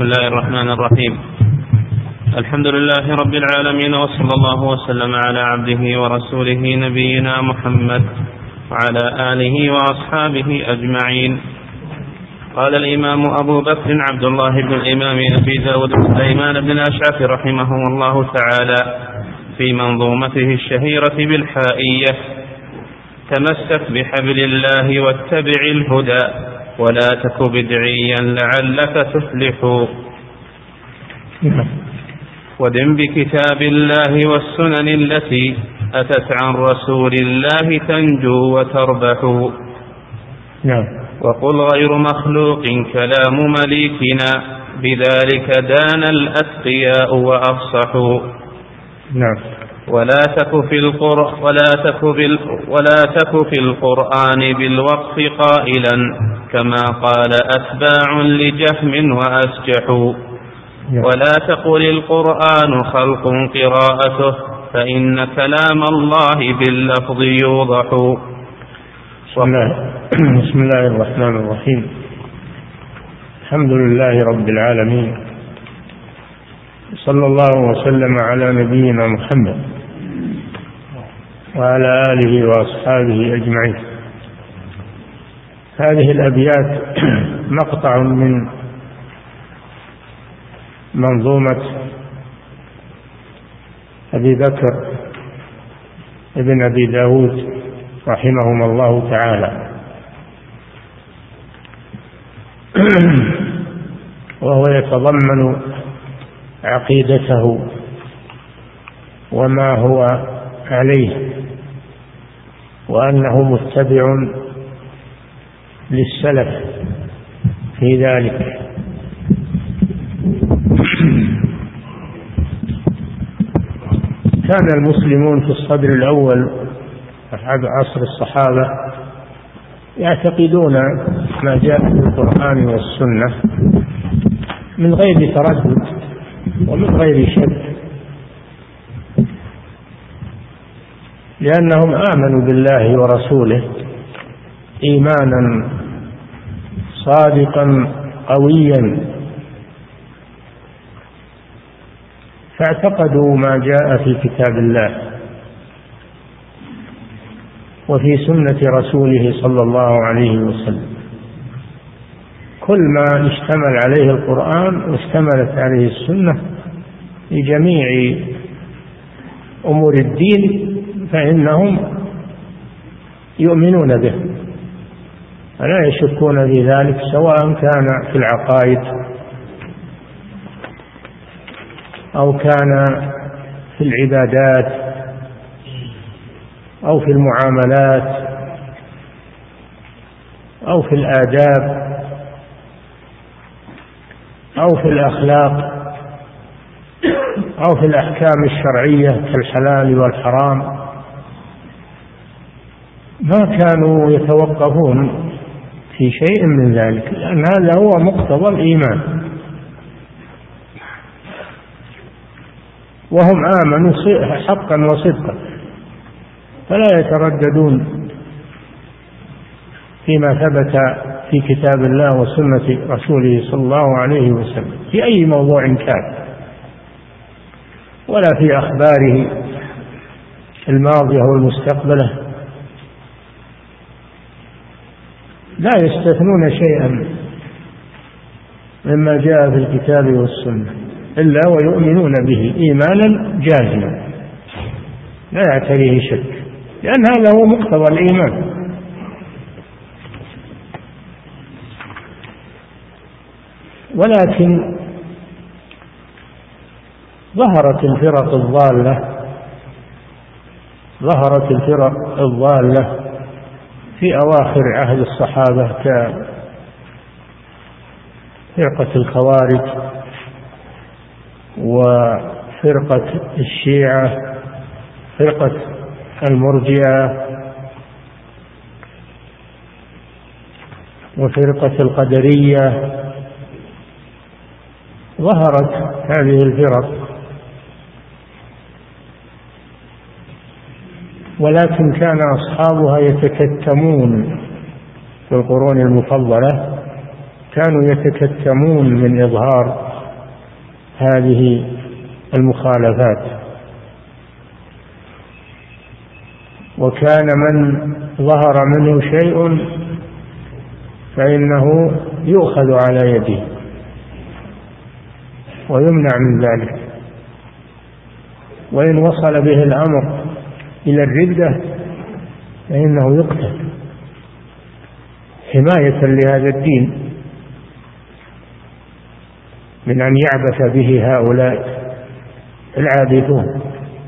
الله الرحمن الرحيم. الحمد لله رب العالمين، وصلى الله وسلم على عبده ورسوله نبينا محمد وعلى آله وأصحابه أجمعين. قال الإمام أبو بكر عبد الله بن الإمام أبي داود سليمان بن الأشعث رحمه الله تعالى في منظومته الشهيرة بالحائية: تمسك بحبل الله واتبع الهدى ولا تك بدعيا لعلك تفلح. ودم بكتاب الله والسنن التي أتت عن رسول الله تنجو وتربح. وقل غير مخلوق كلام مليكنا بذلك دان الأتقياء وأفصحوا. ولا تك في القرآن بالوقف قائلا كما قال أتباع لجهم وأسجحوا. ولا تقل القرآن خلق قراءته فإن كلام الله باللفظ يوضح. بسم الله الرحمن الرحيم. الحمد لله رب العالمين، صلى الله وسلم على نبينا محمد وعلى آله وأصحابه أجمعين. هذه الأبيات مقطع من منظومة أبي بكر ابن أبي داود رحمهما الله تعالى، وهو يتضمن عقيدته وما هو عليه، وأنه متبع للسلف في ذلك. كان المسلمون في الصدر الأول عصر الصحابة يعتقدون ما جاء في القرآن والسنة من غير تردد ومن غير شك، لأنهم آمنوا بالله ورسوله إيمانا صادقا قويا، فاعتقدوا ما جاء في كتاب الله وفي سنة رسوله صلى الله عليه وسلم. كل ما اشتمل عليه القرآن واشتملت عليه السنة لجميع أمور الدين فإنهم يؤمنون به ولا يشكون في ذلك، سواء كان في العقائد أو كان في العبادات أو في المعاملات أو في الآداب أو في الأخلاق أو في الأحكام الشرعية كالحلال والحرام. ما كانوا يتوقفون في شيء من ذلك، لأن هذا هو مقتضى الإيمان، وهم آمنوا حقا وصدقا، فلا يترددون فيما ثبت في كتاب الله وسنة رسوله صلى الله عليه وسلم في أي موضوع كان، ولا في أخباره الماضية والمستقبلة، لا يستثنون شيئا مما جاء في الكتاب والسنة إلا ويؤمنون به إيمانا جازما لا يعتريه شك، لأن هذا هو مقتضى الإيمان. ولكن ظهرت الفرق الضالة في أواخر عهد الصحابة كفرقة الخوارج وفرقة الشيعة، فرقة المرجئة، وفرقة القدرية. ظهرت هذه الفرق، ولكن كان أصحابها يتكتمون في القرون المفضلة، كانوا يتكتمون من إظهار هذه المخالفات. وكان من ظهر منه شيء فإنه يؤخذ على يده ويمنع من ذلك، وإن وصل به الأمر إلى الردة فإنه يقتل حماية لهذا الدين من أن يعبث به هؤلاء العابثون.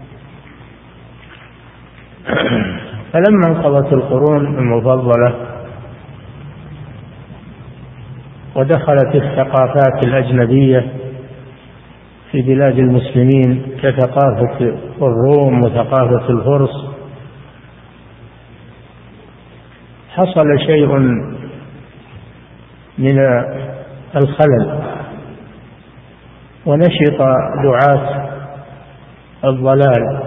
فلما انقضت القرون المفضلة ودخلت الثقافات الأجنبية في بلاد المسلمين كثقافة الروم وثقافة الفرس، حصل شيء من الخلل، ونشط دعاة الضلال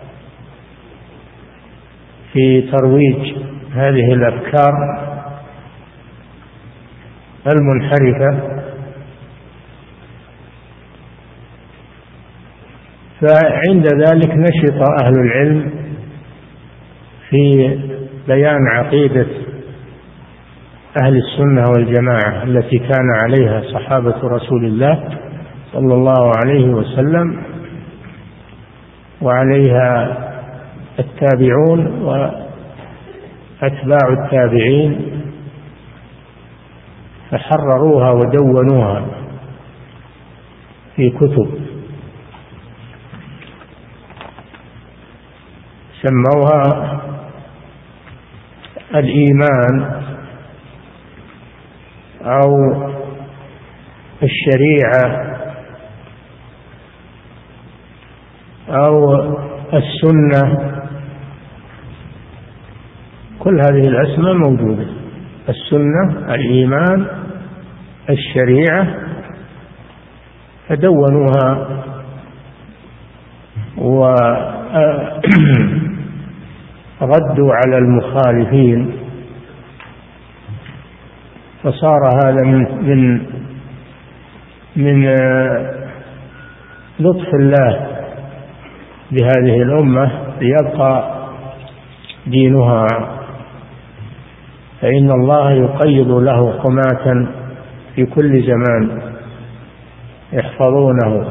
في ترويج هذه الأفكار المنحرفة. فعند ذلك نشط أهل العلم في بيان عقيدة أهل السنة والجماعة التي كان عليها صحابة رسول الله صلى الله عليه وسلم وعليها التابعون وأتباع التابعين، فحرروها ودونوها في كتب سموها الإيمان أو الشريعة أو السنة، كل هذه الأسماء موجودة: السنة، الإيمان، الشريعة، فدونوها ردوا على المخالفين. فصار هذا من لطف الله بهذه الأمة ليبقى دينها، فإن الله يقيض له قماة في كل زمان يحفظونه.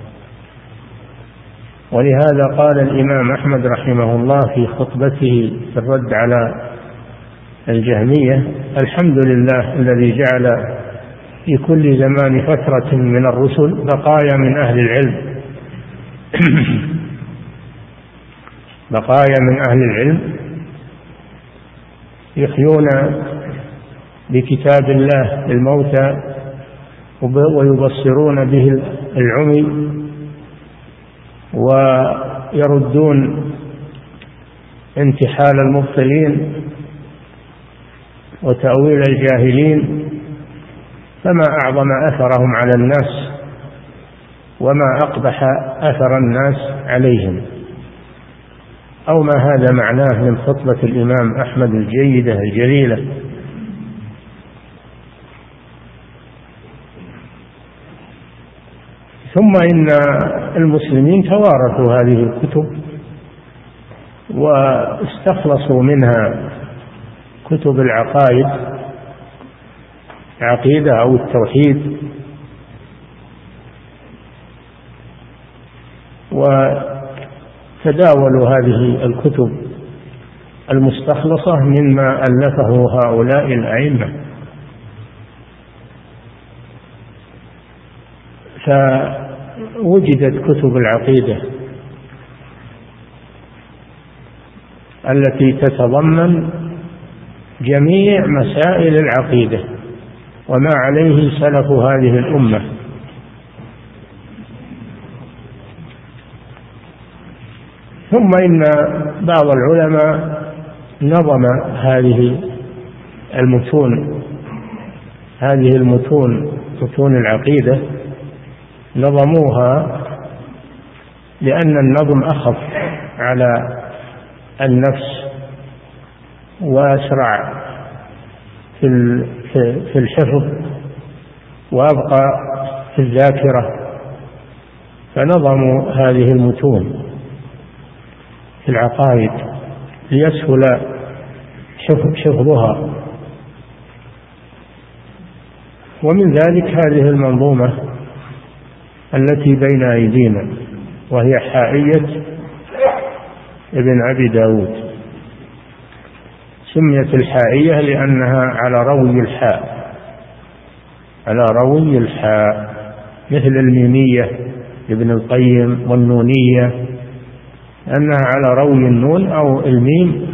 ولهذا قال الإمام أحمد رحمه الله في خطبته في الرد على الجهمية: الحمد لله الذي جعل في كل زمان فترة من الرسل بقايا من أهل العلم بقايا من أهل العلم يحيون بكتاب الله الموتى ويبصرون به العمي ويردون انتحال المبطلين وتأويل الجاهلين. فما أعظم أثرهم على الناس وما أقبح أثر الناس عليهم، أو ما هذا معناه من خطبة الإمام أحمد الجيدة الجليلة. ثم إن المسلمين توارثوا هذه الكتب واستخلصوا منها كتب العقائد، العقيدة أو التوحيد، وتداولوا هذه الكتب المستخلصة مما ألفه هؤلاء الأئمة. فوجدت كتب العقيدة التي تتضمن جميع مسائل العقيدة وما عليه سلف هذه الأمة. ثم إن بعض العلماء نظم هذه المتون متون العقيدة، نظموها لأن النظم أخف على النفس وأسرع في الحفظ وأبقى في الذاكرة، فنظموا هذه المتون في العقائد ليسهل حفظها. ومن ذلك هذه المنظومة التي بين أيدينا، وهي حائية ابن أبي داود. سميت الحائية لأنها على روي الحاء، على روي الحاء، مثل الميمية ابن القيم والنونية، أنها على روي النون أو الميم.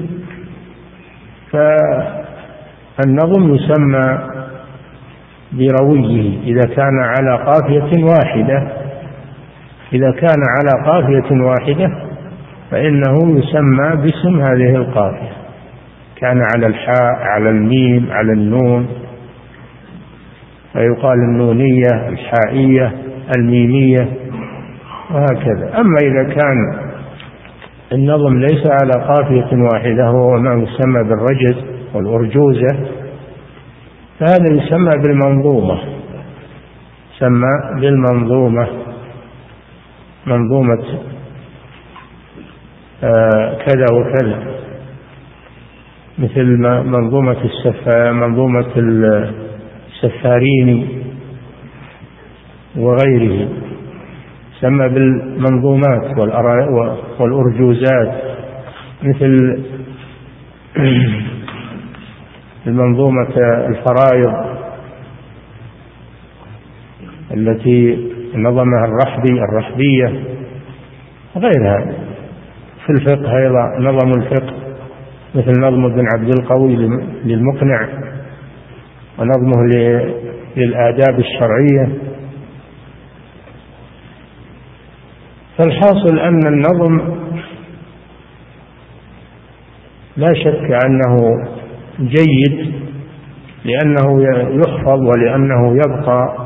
فالنظم يسمى برويه إذا كان على قافية واحدة، إذا كان على قافية واحدة فإنه يسمى باسم هذه القافية، كان على الحاء، على الميم، على النون، فيقال النونية، الحائية، الميمية، وهكذا. أما إذا كان النظم ليس على قافية واحدة، وهو ما يسمى بالرجز والأرجوزة، فهذا يسمى بالمنظومة، يسمى بالمنظومة، منظومة كذا وكذا، مثل منظومة السفاريني وغيره، يسمى بالمنظومات والأرجوزات، مثل المنظومة الفرائض التي نظمها الرحبية وغيرها. في الفقه أيضا نظم الفقه، مثل نظم ابن عبد القوي للمقنع، ونظمه للآداب الشرعية. فالحاصل أن النظم لا شك أنه جيد، لأنه يحفظ ولأنه يبقى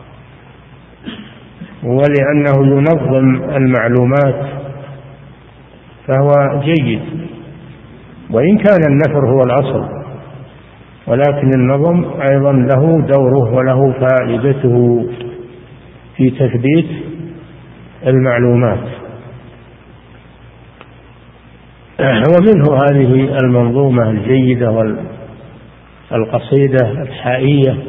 ولأنه ينظم المعلومات، فهو جيد، وإن كان النثر هو الأصل، ولكن النظم أيضا له دوره وله فائدته في تثبيت المعلومات. ومنه هذه المنظومة الجيدة والقصيدة الحائية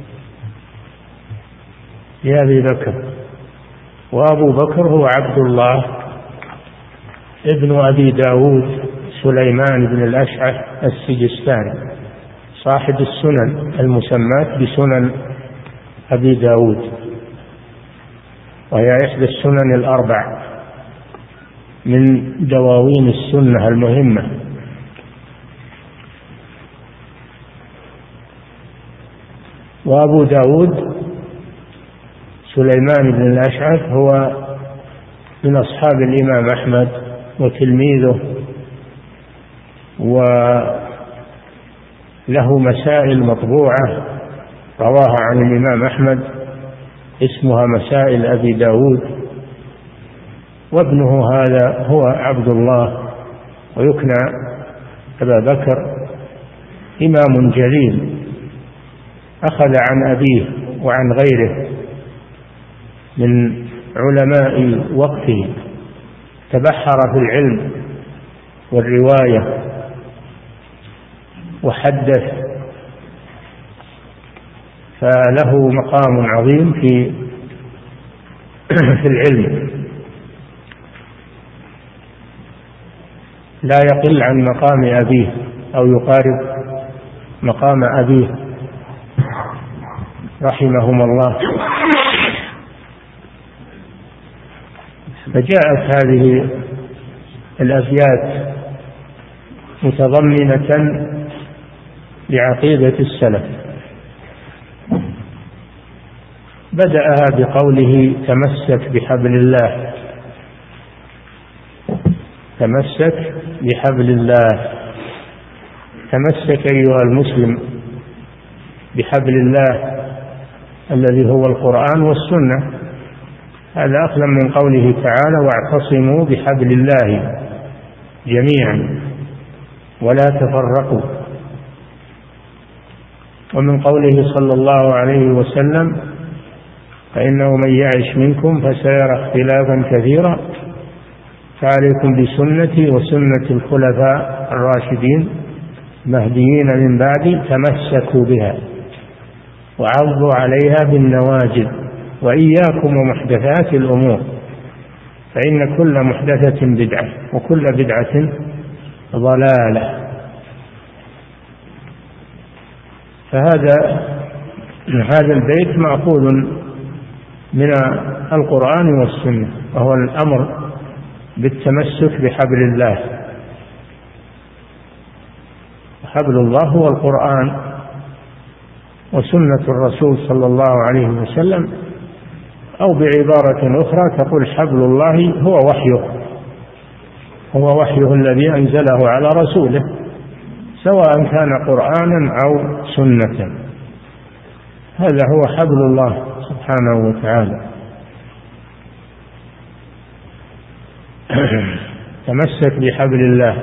لأبي بكر. وأبو بكر هو عبد الله ابن أبي داود سليمان بن الأشعث السجستاني، صاحب السنن المسماة بسنن أبي داود، وهي إحدى السنن الأربع من دواوين السنة المهمة. وأبو داود سليمان بن الأشعث هو من أصحاب الإمام أحمد وتلميذه، وله مسائل مطبوعة رواها عن الإمام أحمد اسمها مسائل أبي داود. وابنه هذا هو عبد الله، ويكنى أبا بكر، إمام جليل أخذ عن أبيه وعن غيره من علماء وقته، تبحر في العلم والرواية وحدث، فله مقام عظيم في العلم، لا يقل عن مقام أبيه أو يقارب مقام أبيه رحمهم الله. فجاءت هذه الأبيات متضمنة لعقيدة السلف. بدأها بقوله: تمسك بحبل الله، تمسك بحبل الله. تمسك أيها المسلم بحبل الله الذي هو القرآن والسنة. هذا أخذ من قوله تعالى: واعتصموا بحبل الله جميعا ولا تفرقوا. ومن قوله صلى الله عليه وسلم: فإنه من يعش منكم فسيرى اختلافا كثيرا، فعليكم بسنتي وسنة الخلفاء الراشدين المهديين من بعدي، تمسكوا بها وعضوا عليها بالنواجذ، وإياكم ومحدثات الأمور، فإن كل محدثة بدعة وكل بدعة ضلالة. فهذا البيت مأخوذ من القرآن والسنة، وهو الأمر بالتمسك بحبل الله. حبل الله هو القرآن وسنة الرسول صلى الله عليه وسلم، أو بعبارة أخرى تقول حبل الله هو وحيه الذي أنزله على رسوله، سواء كان قرآنا أو سنة. هذا هو حبل الله سبحانه وتعالى. تمسك بحبل الله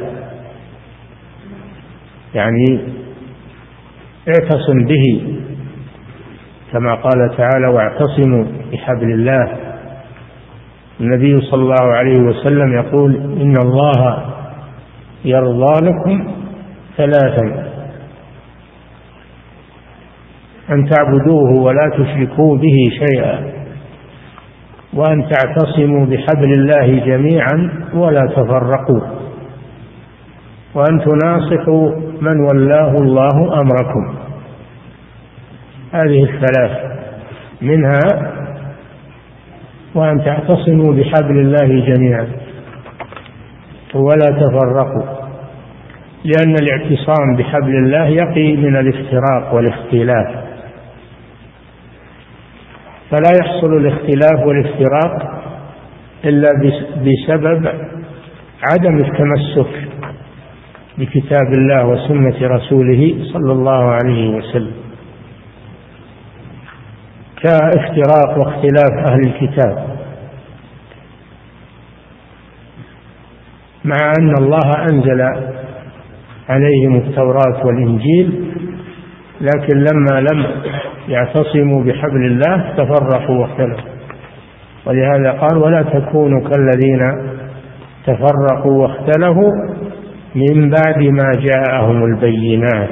يعني اعتصم به، كما قال تعالى واعتصموا بحبل الله. النبي صلى الله عليه وسلم يقول إن الله يرضى لكم ثلاثا: أن تعبدوه ولا تشركوا به شيئا، وأن تعتصموا بحبل الله جميعا ولا تفرقوا، وأن تناصحوا من ولاه الله أمركم. هذه الثلاث، منها وأن تعتصموا بحبل الله جميعا ولا تفرقوا، لأن الاعتصام بحبل الله يقي من الافتراق والاختلاف، فلا يحصل الاختلاف والافتراق إلا بسبب عدم التمسك بكتاب الله وسنة رسوله صلى الله عليه وسلم، كافتراق واختلاف أهل الكتاب، مع أن الله أنزل عليهم التوراة والإنجيل، لكن لما لم يعتصموا بحبل الله تفرقوا واختلفوا. ولهذا قال ولا تكونوا كالذين تفرقوا واختلفوا من بعد ما جاءهم البينات.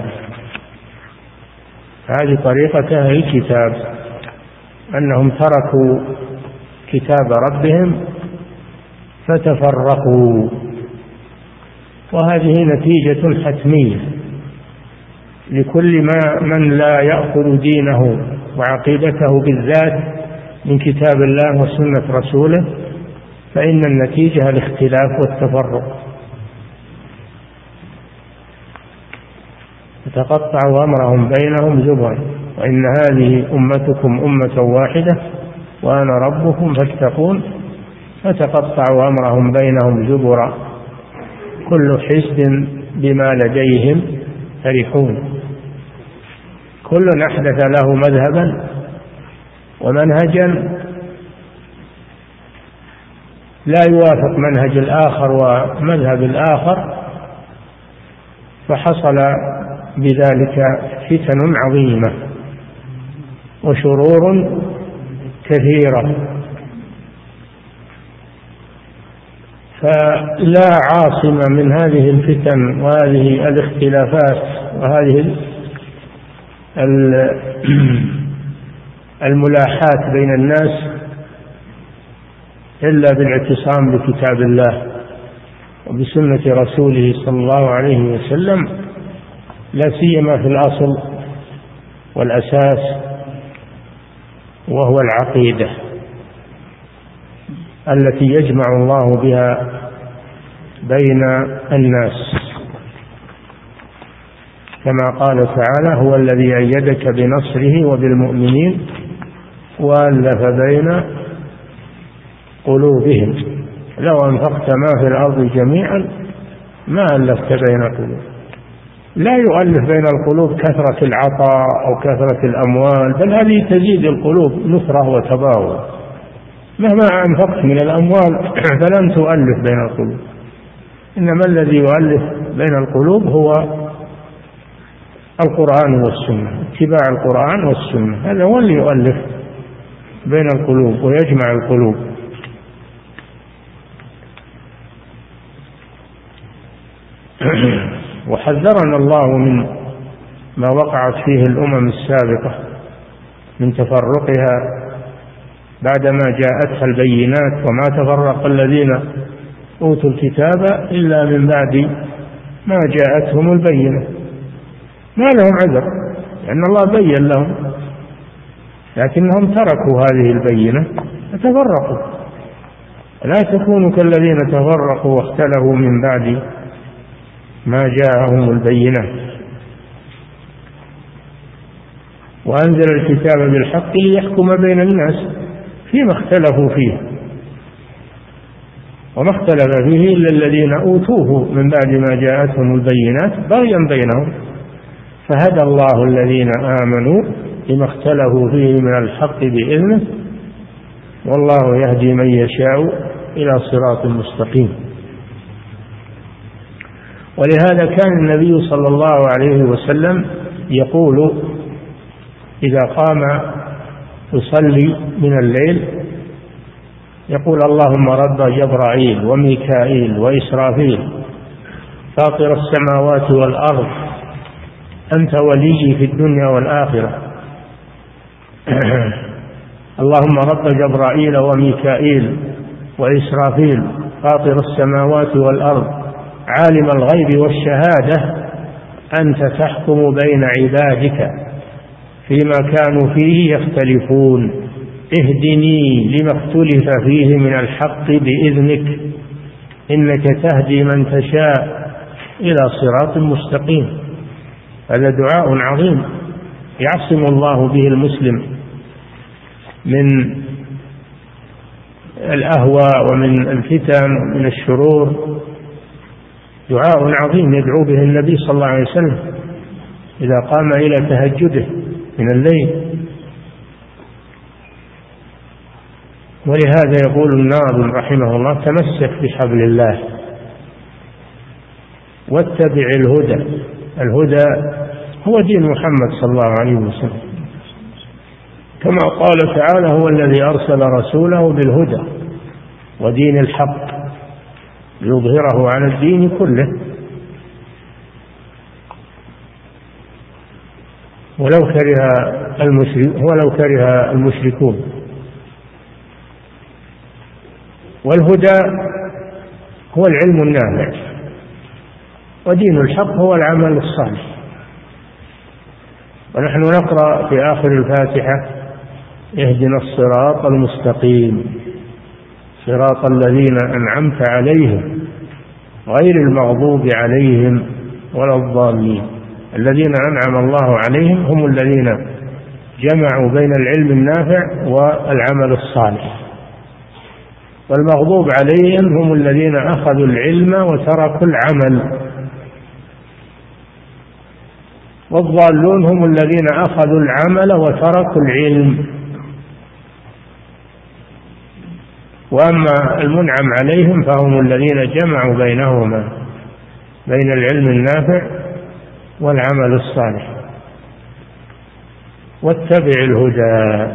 هذه طريقة أهل الكتاب، أنهم تركوا كتاب ربهم فتفرقوا، وهذه نتيجة حتمية لكل من لا يأخذ دينه وعقيدته بالذات من كتاب الله وسنة رسوله، فإن النتيجة الاختلاف والتفرق. فتقطعوا أمرهم بينهم زبرا، وإن هذه أمتكم أمة واحدة وأنا ربكم فاتقون، فتقطعوا أمرهم بينهم زبرا كل حزب بما لديهم فرحون. كل أحدث له مذهبا ومنهجا لا يوافق منهج الآخر ومذهب الآخر، فحصل بذلك فتن عظيمة وشرور كثيرة. فلا عاصم من هذه الفتن وهذه الاختلافات وهذه الملاحات بين الناس إلا بالاعتصام بكتاب الله وبسنة رسوله صلى الله عليه وسلم، لا سيما في الأصل والأساس وهو العقيدة التي يجمع الله بها بين الناس، كما قال تعالى هو الذي أيدك بنصره وبالمؤمنين وألف بين قلوبهم لو أنفقت ما في الأرض جميعا ما ألفت بين قلوب. لا يؤلف بين القلوب كثرة العطاء أو كثرة الأموال، بل هذه تزيد القلوب نفرة وتباغض. مهما أنفقت من الأموال فلن تؤلف بين القلوب، إنما الذي يؤلف بين القلوب هو القرآن والسنة، اتباع القرآن والسنة، هذا هو اللي يؤلف بين القلوب ويجمع القلوب. وحذرنا الله من ما وقعت فيه الأمم السابقة من تفرقها بعدما جاءتها البينات، وما تفرق الذين أوتوا الكتاب إلا من بعد ما جاءتهم البينة. ما لهم عذر لأن الله بين لهم، لكنهم تركوا هذه البينة فتفرقوا. لا تكونوا كالذين تفرقوا واختلفوا من بعد ما جاءهم البينات. وأنزل الكتاب بالحق ليحكم بين الناس فيما اختلفوا فيه، وما اختلف فيه إلا الذين أوتوه من بعد ما جاءتهم البينات بغيا بينهم، فهدى الله الذين آمنوا لما اختلفوا فيه من الحق بإذنه، والله يهدي من يشاء إلى صراط مستقيم. ولهذا كان النبي صلى الله عليه وسلم يقول إذا قام يصلي من الليل يقول اللهم رب جبرائيل وميكائيل وإسرافيل فاطر السماوات والأرض أنت وليي في الدنيا والآخرة. اللهم رب جبرائيل وميكائيل وإسرافيل فاطر السماوات والأرض عالم الغيب والشهادة أنت تحكم بين عبادك فيما كانوا فيه يختلفون اهدني لما اختلف فيه من الحق بإذنك إنك تهدي من تشاء إلى صراط مستقيم. هذا دعاء عظيم يعصم الله به المسلم من الأهواء ومن الفتن ومن الشرور. دعاء عظيم يدعو به النبي صلى الله عليه وسلم إذا قام إلى تهجده من الليل. ولهذا يقول الناظم رحمه الله تمسك بحبل الله واتبع الهدى. الهدى هو دين محمد صلى الله عليه وسلم، كما قال تعالى هو الذي أرسل رسوله بالهدى ودين الحق ليظهره على الدين كله ولو كره المشركون. والهدى هو العلم النافع، ودين الحق هو العمل الصالح. ونحن نقرأ في آخر الفاتحة اهدنا الصراط المستقيم صراط الذين أنعمت عليهم غير المغضوب عليهم ولا الضالين. الذين أنعم الله عليهم هم الذين جمعوا بين العلم النافع والعمل الصالح، والمغضوب عليهم هم الذين أخذوا العلم وتركوا العمل، والضالون هم الذين أخذوا العمل وتركوا العلم. وأما المنعم عليهم فهم الذين جمعوا بينهما بين العلم النافع والعمل الصالح. واتبع الهدى.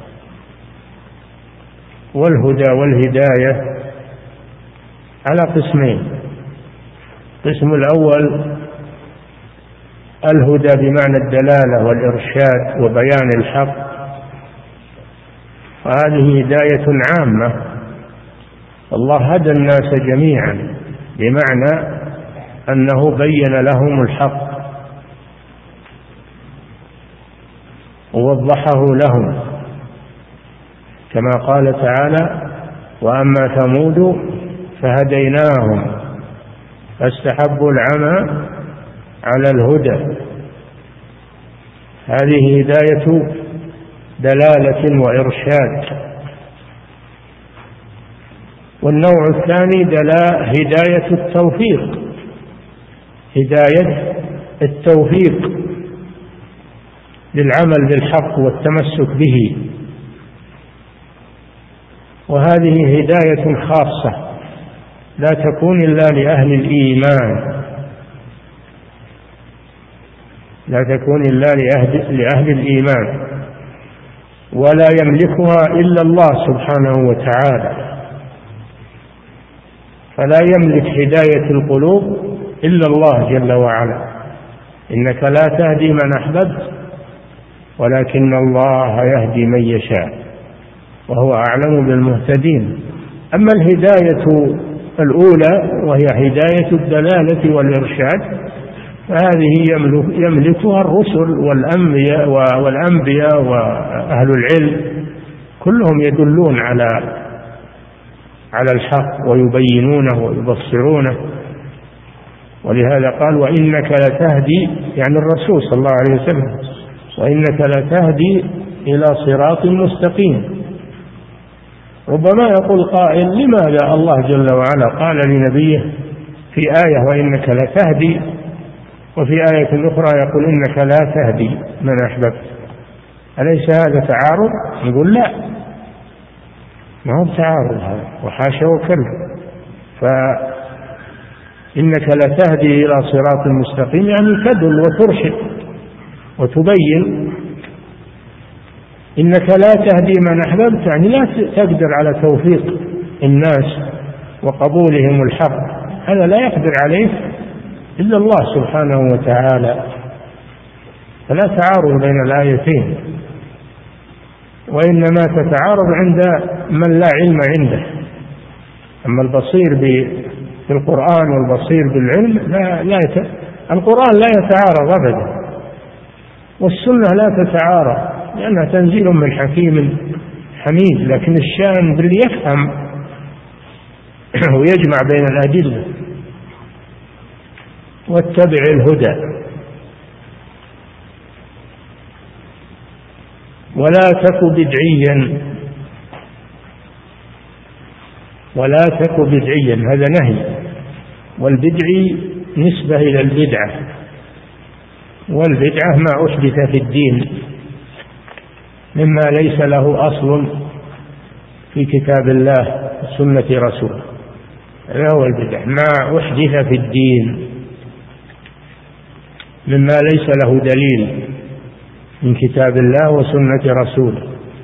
والهدى والهداية على قسمين. القسم الأول الهدى بمعنى الدلالة والإرشاد وبيان الحق، وهذه هداية عامة. الله هدى الناس جميعا بمعنى أنه بين لهم الحق ووضحه لهم، كما قال تعالى وأما ثمود فهديناهم فاستحبوا العمى على الهدى. هذه هداية دلالة وإرشاد. والنوع الثاني هداية التوفيق، هداية التوفيق للعمل بالحق والتمسك به، وهذه هداية خاصة لا تكون إلا لأهل الإيمان، لا تكون إلا لأهل الإيمان. ولا يملكها إلا الله سبحانه وتعالى، فلا يملك هداية القلوب إلا الله جل وعلا. إنك لا تهدي من أحببت ولكن الله يهدي من يشاء وهو أعلم بالمهتدين. أما الهداية الأولى وهي هداية الدلالة والإرشاد فهذه يملكها الرسل والأنبياء وأهل العلم، كلهم يدلون على الحق ويبينونه ويبصرونه. ولهذا قال وإنك لتهدي، يعني الرسول صلى الله عليه وسلم، وإنك لتهدي إلى صراط مستقيم. ربما يقول قائل لماذا الله جل وعلا قال لنبيه في آية وإنك لتهدي وفي آية أخرى يقول إنك لا تهدي من أحببت؟ أليس هذا تعارض؟ نقول لا، ما هو تعارض هذا، وحاشا وكلا. فإنك لتهدي إلى صراط مستقيم يعني تدل وترشد وتبين. إنك لا تهدي من أحببت يعني لا تقدر على توفيق الناس وقبولهم الحق، هذا لا يقدر عليه إلا الله سبحانه وتعالى. فلا تعارض بين الآيتين، وإنما تتعارض عند من لا علم عنده. أما البصير بالقرآن والبصير بالعلم القرآن لا يتعارض أبدا، والسنة لا تتعارض لأنها تنزيل من حكيم حميد. لكن الشأن باللي يفهم ويجمع بين الأدلة. واتبع الهدى ولا تك بدعيا، ولا تك بدعيا هذا نهي، والبدعي نسبة إلى البدعة، والبدعة ما أحدث في الدين مما ليس له أصل في كتاب الله وسنة رسوله، هذا هو البدع، ما أحدث في الدين مما ليس له دليل من كتاب الله وسنة رسوله.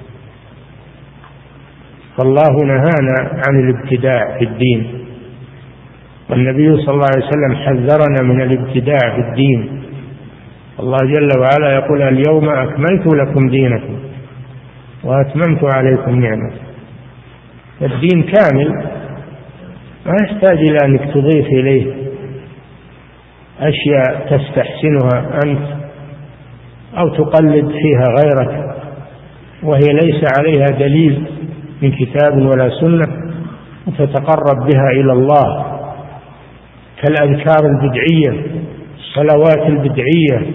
فالله نهانا عن الابتداع في الدين، والنبي صلى الله عليه وسلم حذرنا من الابتداع في الدين. الله جل وعلا يقول اليوم أكملت لكم دينكم وأتممت عليكم نعمتي. الدين كامل ما يحتاج إلى أنك تضيف إليه أشياء تستحسنها أنت أو تقلد فيها غيرك وهي ليس عليها دليل من كتاب ولا سنة وتتقرب بها إلى الله، كالأذكار البدعية، الصلوات البدعية،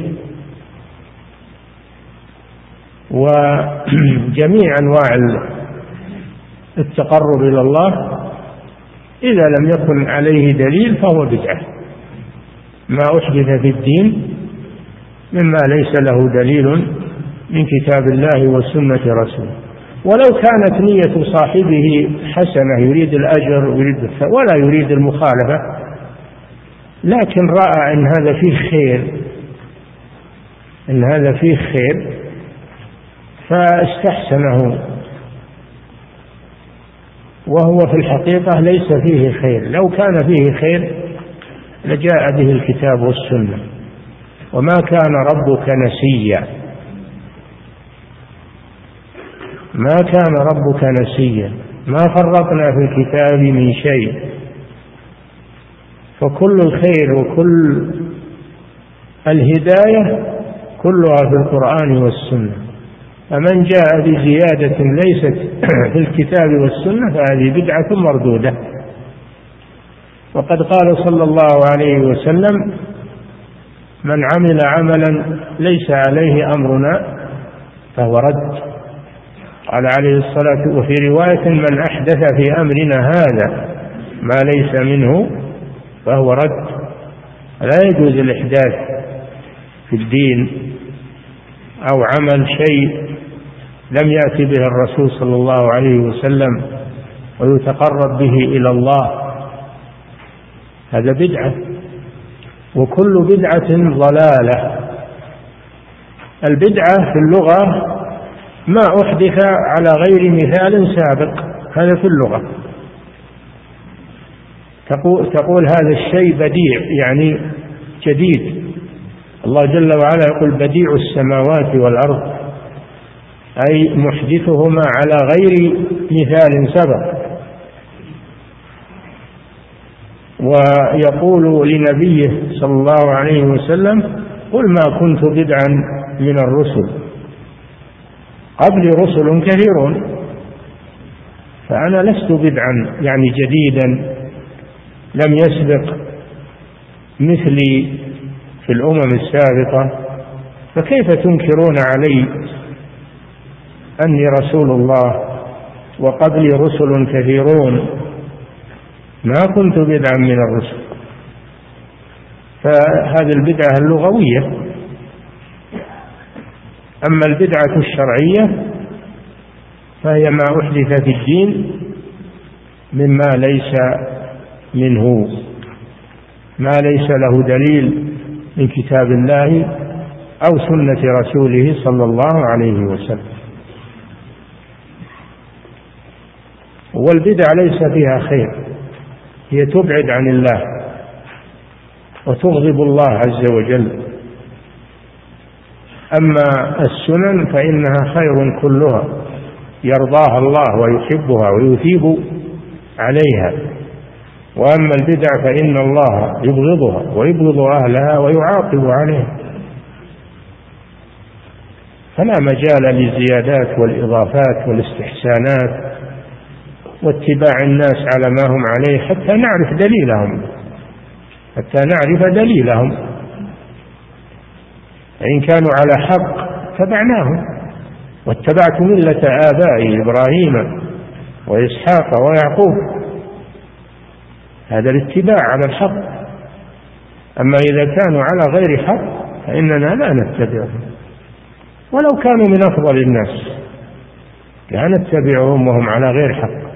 وجميع أنواع التقرب إلى الله إذا لم يكن عليه دليل فهو بدعة. ما أحدث في الدين مما ليس له دليل من كتاب الله وسنة رسوله. ولو كانت نية صاحبه حسنة يريد الأجر ولا يريد المخالفة، لكن رأى أن هذا فيه خير فاستحسنه، وهو في الحقيقة ليس فيه خير. لو كان فيه خير لجاء به الكتاب والسنة. وما كان ربك نسيا، ما كان ربك نسيا، ما فرطنا في الكتاب من شيء. فكل الخير وكل الهداية كلها في القرآن والسنة. فمن جاء بزيادة ليست في الكتاب والسنة فهذه بدعة مردودة. وقد قال صلى الله عليه وسلم من عمل عملا ليس عليه أمرنا فهو رد. قال عليه الصلاة، وفي رواية من أحدث في أمرنا هذا ما ليس منه فهو رد. لا يجوز الإحداث في الدين أو عمل شيء لم يأتي به الرسول صلى الله عليه وسلم ويتقرب به إلى الله، هذا بدعة، وكل بدعة ضلالة. البدعة في اللغة ما أحدث على غير مثال سابق، هذا في اللغة. تقول هذا الشيء بديع يعني جديد. الله جل وعلا يقول بديع السماوات والأرض، أي محدثهما على غير مثال سبق. ويقول لنبيه صلى الله عليه وسلم قل ما كنت بدعا من الرسل قبل رسل كثيرون، فأنا لست بدعا يعني جديدا لم يسبق مثلي في الأمم السابقة، فكيف تنكرون علي أني رسول الله وقبلي رسل كثيرون؟ ما كنت بدعا من الرسل. فهذه البدعة اللغوية. أما البدعة الشرعية فهي ما أحدث في الدين مما ليس منه، ما ليس له دليل من كتاب الله أو سنة رسوله صلى الله عليه وسلم. والبدع ليس فيها خير، هي تبعد عن الله وتغضب الله عز وجل. أما السنن فإنها خير كلها يرضاها الله ويحبها ويثيب عليها، وأما البدع فإن الله يبغضها ويبغض أهلها ويعاقب عليها. فلا مجال للزيادات والإضافات والاستحسانات واتباع الناس على ما هم عليه حتى نعرف دليلهم. إن كانوا على حق تبعناهم، واتبعت ملة آبائي إبراهيم وإسحاق ويعقوب، هذا الاتباع على الحق. أما إذا كانوا على غير حق فإننا لا نتبعهم، ولو كانوا من أفضل الناس لا نتبعهم وهم على غير حق.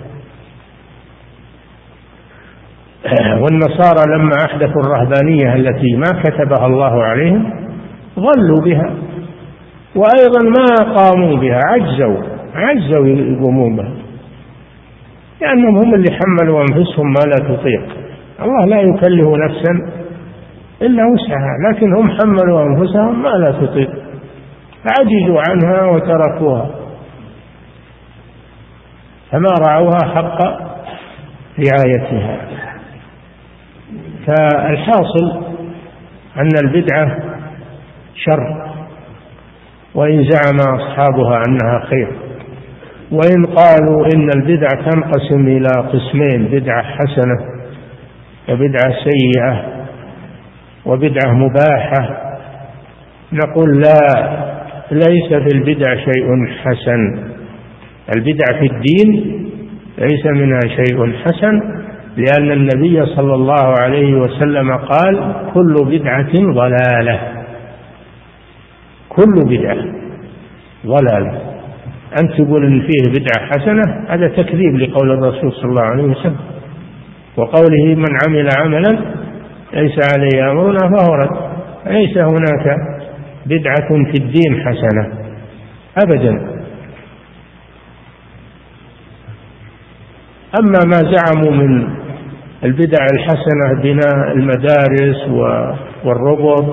والنصارى لما أحدثوا الرهبانية التي ما كتبها الله عليهم ضلوا بها، وأيضا ما قاموا بها، عجزوا يقومون بها، لأنهم هم اللي حملوا أنفسهم ما لا تطيق. الله لا يكلف نفسا إلا وسعها، لكن هم حملوا أنفسهم ما لا تطيق فعجزوا عنها وتركوها، فما رعوها حق رعايتها. فالحاصل أن البدعة شر، وإن زعم أصحابها أنها خير، وإن قالوا إن البدعة تنقسم إلى قسمين: بدعة حسنة وبدعة سيئة وبدعة مباحة، نقول لا، ليس في البدع شيء حسن. البدع في الدين ليس منها شيء حسن، لأن النبي صلى الله عليه وسلم قال: كل بدعة ضلالة، كل بدعة ضلالة. أن تقول إن فيه بدعة حسنة هذا تكذيب لقول الرسول صلى الله عليه وسلم، وقوله: من عمل عملا ليس عليه أمرنا فهو رد. ليس هناك بدعة في الدين حسنة أبدا. أما ما زعموا من البدع الحسنة: بناء المدارس والربط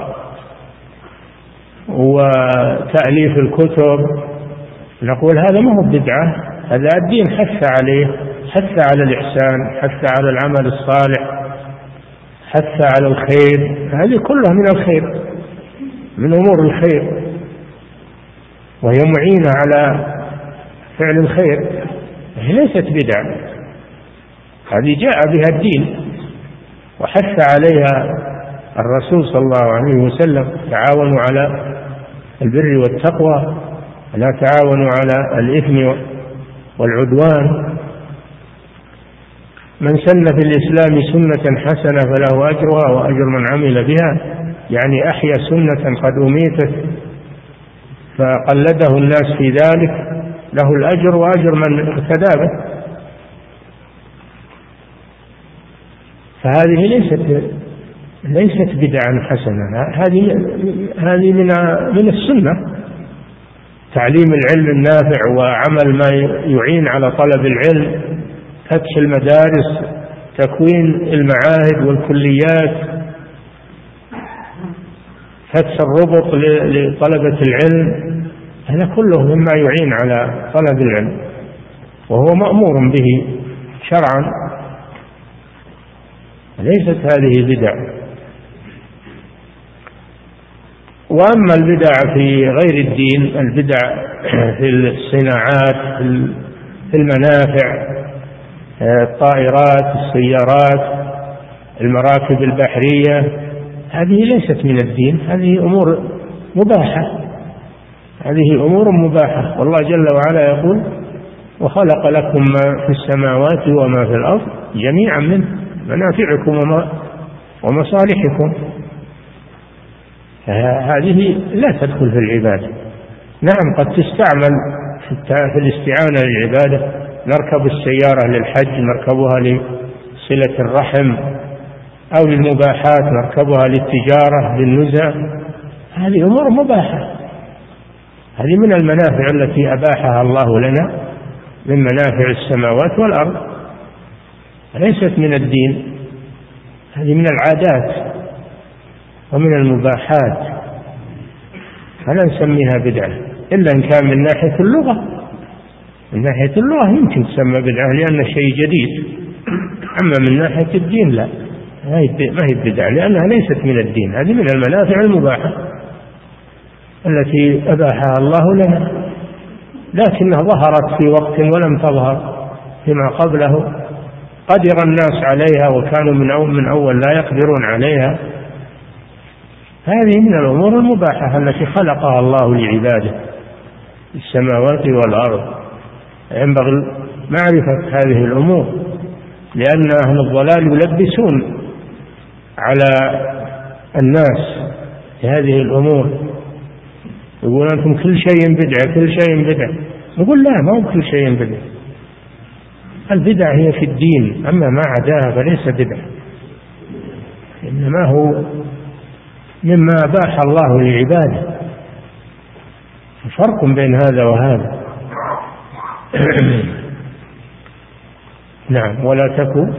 وتأليف الكتب، نقول هذا ما هو بدعة، هذا الدين حث عليه، حث على الإحسان، حث على العمل الصالح، حث على الخير، هذه كلها من الخير، من أمور الخير، وهي معينة على فعل الخير، هي ليست بدعة، هذه جاء بها الدين وحث عليها الرسول صلى الله عليه وسلم: تعاونوا على البر والتقوى ولا تعاونوا على الإثم والعدوان. من سن في الإسلام سنة حسنة فله أجرها وأجر من عمل بها، يعني أحيا سنة قد أميتت فقلده الناس في ذلك، له الأجر وأجر من اقتدى به. فهذه ليست بدعا حسنة، هذه من السنة، تعليم العلم النافع وعمل ما يعين على طلب العلم، فتح المدارس، تكوين المعاهد والكليات، فتح الربط لطلبة العلم، هذا كله مما يعين على طلب العلم وهو مأمور به شرعا، ليست هذه بدع. وأما البدع في غير الدين، البدع في الصناعات، في المنافع، الطائرات، السيارات، المراكب البحرية، هذه ليست من الدين، هذه أمور مباحة، هذه أمور مباحة. والله جل وعلا يقول: وخلق لكم ما في السماوات وما في الأرض جميعا منه منافعكم ومصالحكم. هذه لا تدخل في العبادة. نعم قد تستعمل في الاستعانة للعبادة، نركب السيارة للحج، نركبها لصلة الرحم، أو للمباحات، نركبها للتجارة، للنزع، هذه أمور مباحة، هذه من المنافع التي أباحها الله لنا من منافع السماوات والأرض، ليست من الدين، هذه من العادات ومن المباحات، فلا نسميها بدعة إلا إن كان من ناحية اللغة. من ناحية اللغة يمكن تسمى بدعة لأنه شيء جديد، أما من ناحية الدين لا، ما هي بدعة لأنها ليست من الدين، هذه من المنافع المباحة التي أباحها الله لنا، لكنها ظهرت في وقت ولم تظهر فيما قبله، قدر الناس عليها وكانوا من أول لا يقدرون عليها. هذه من الأمور المباحة التي خلقها الله لعباده السماوات والأرض، ينبغي معرفة هذه الأمور، لأن أهل الضلال يلبسون على الناس هذه الأمور، يقول أنتم كل شيء بدعة، كل شيء بدعة. نقول لا، ما هو كل شيء بدعة، البدع هي في الدين، أما ما عداها فليس بدعة، إنما هو مما أباح الله لعباده، فرق بين هذا وهذا. نعم. ولا تكن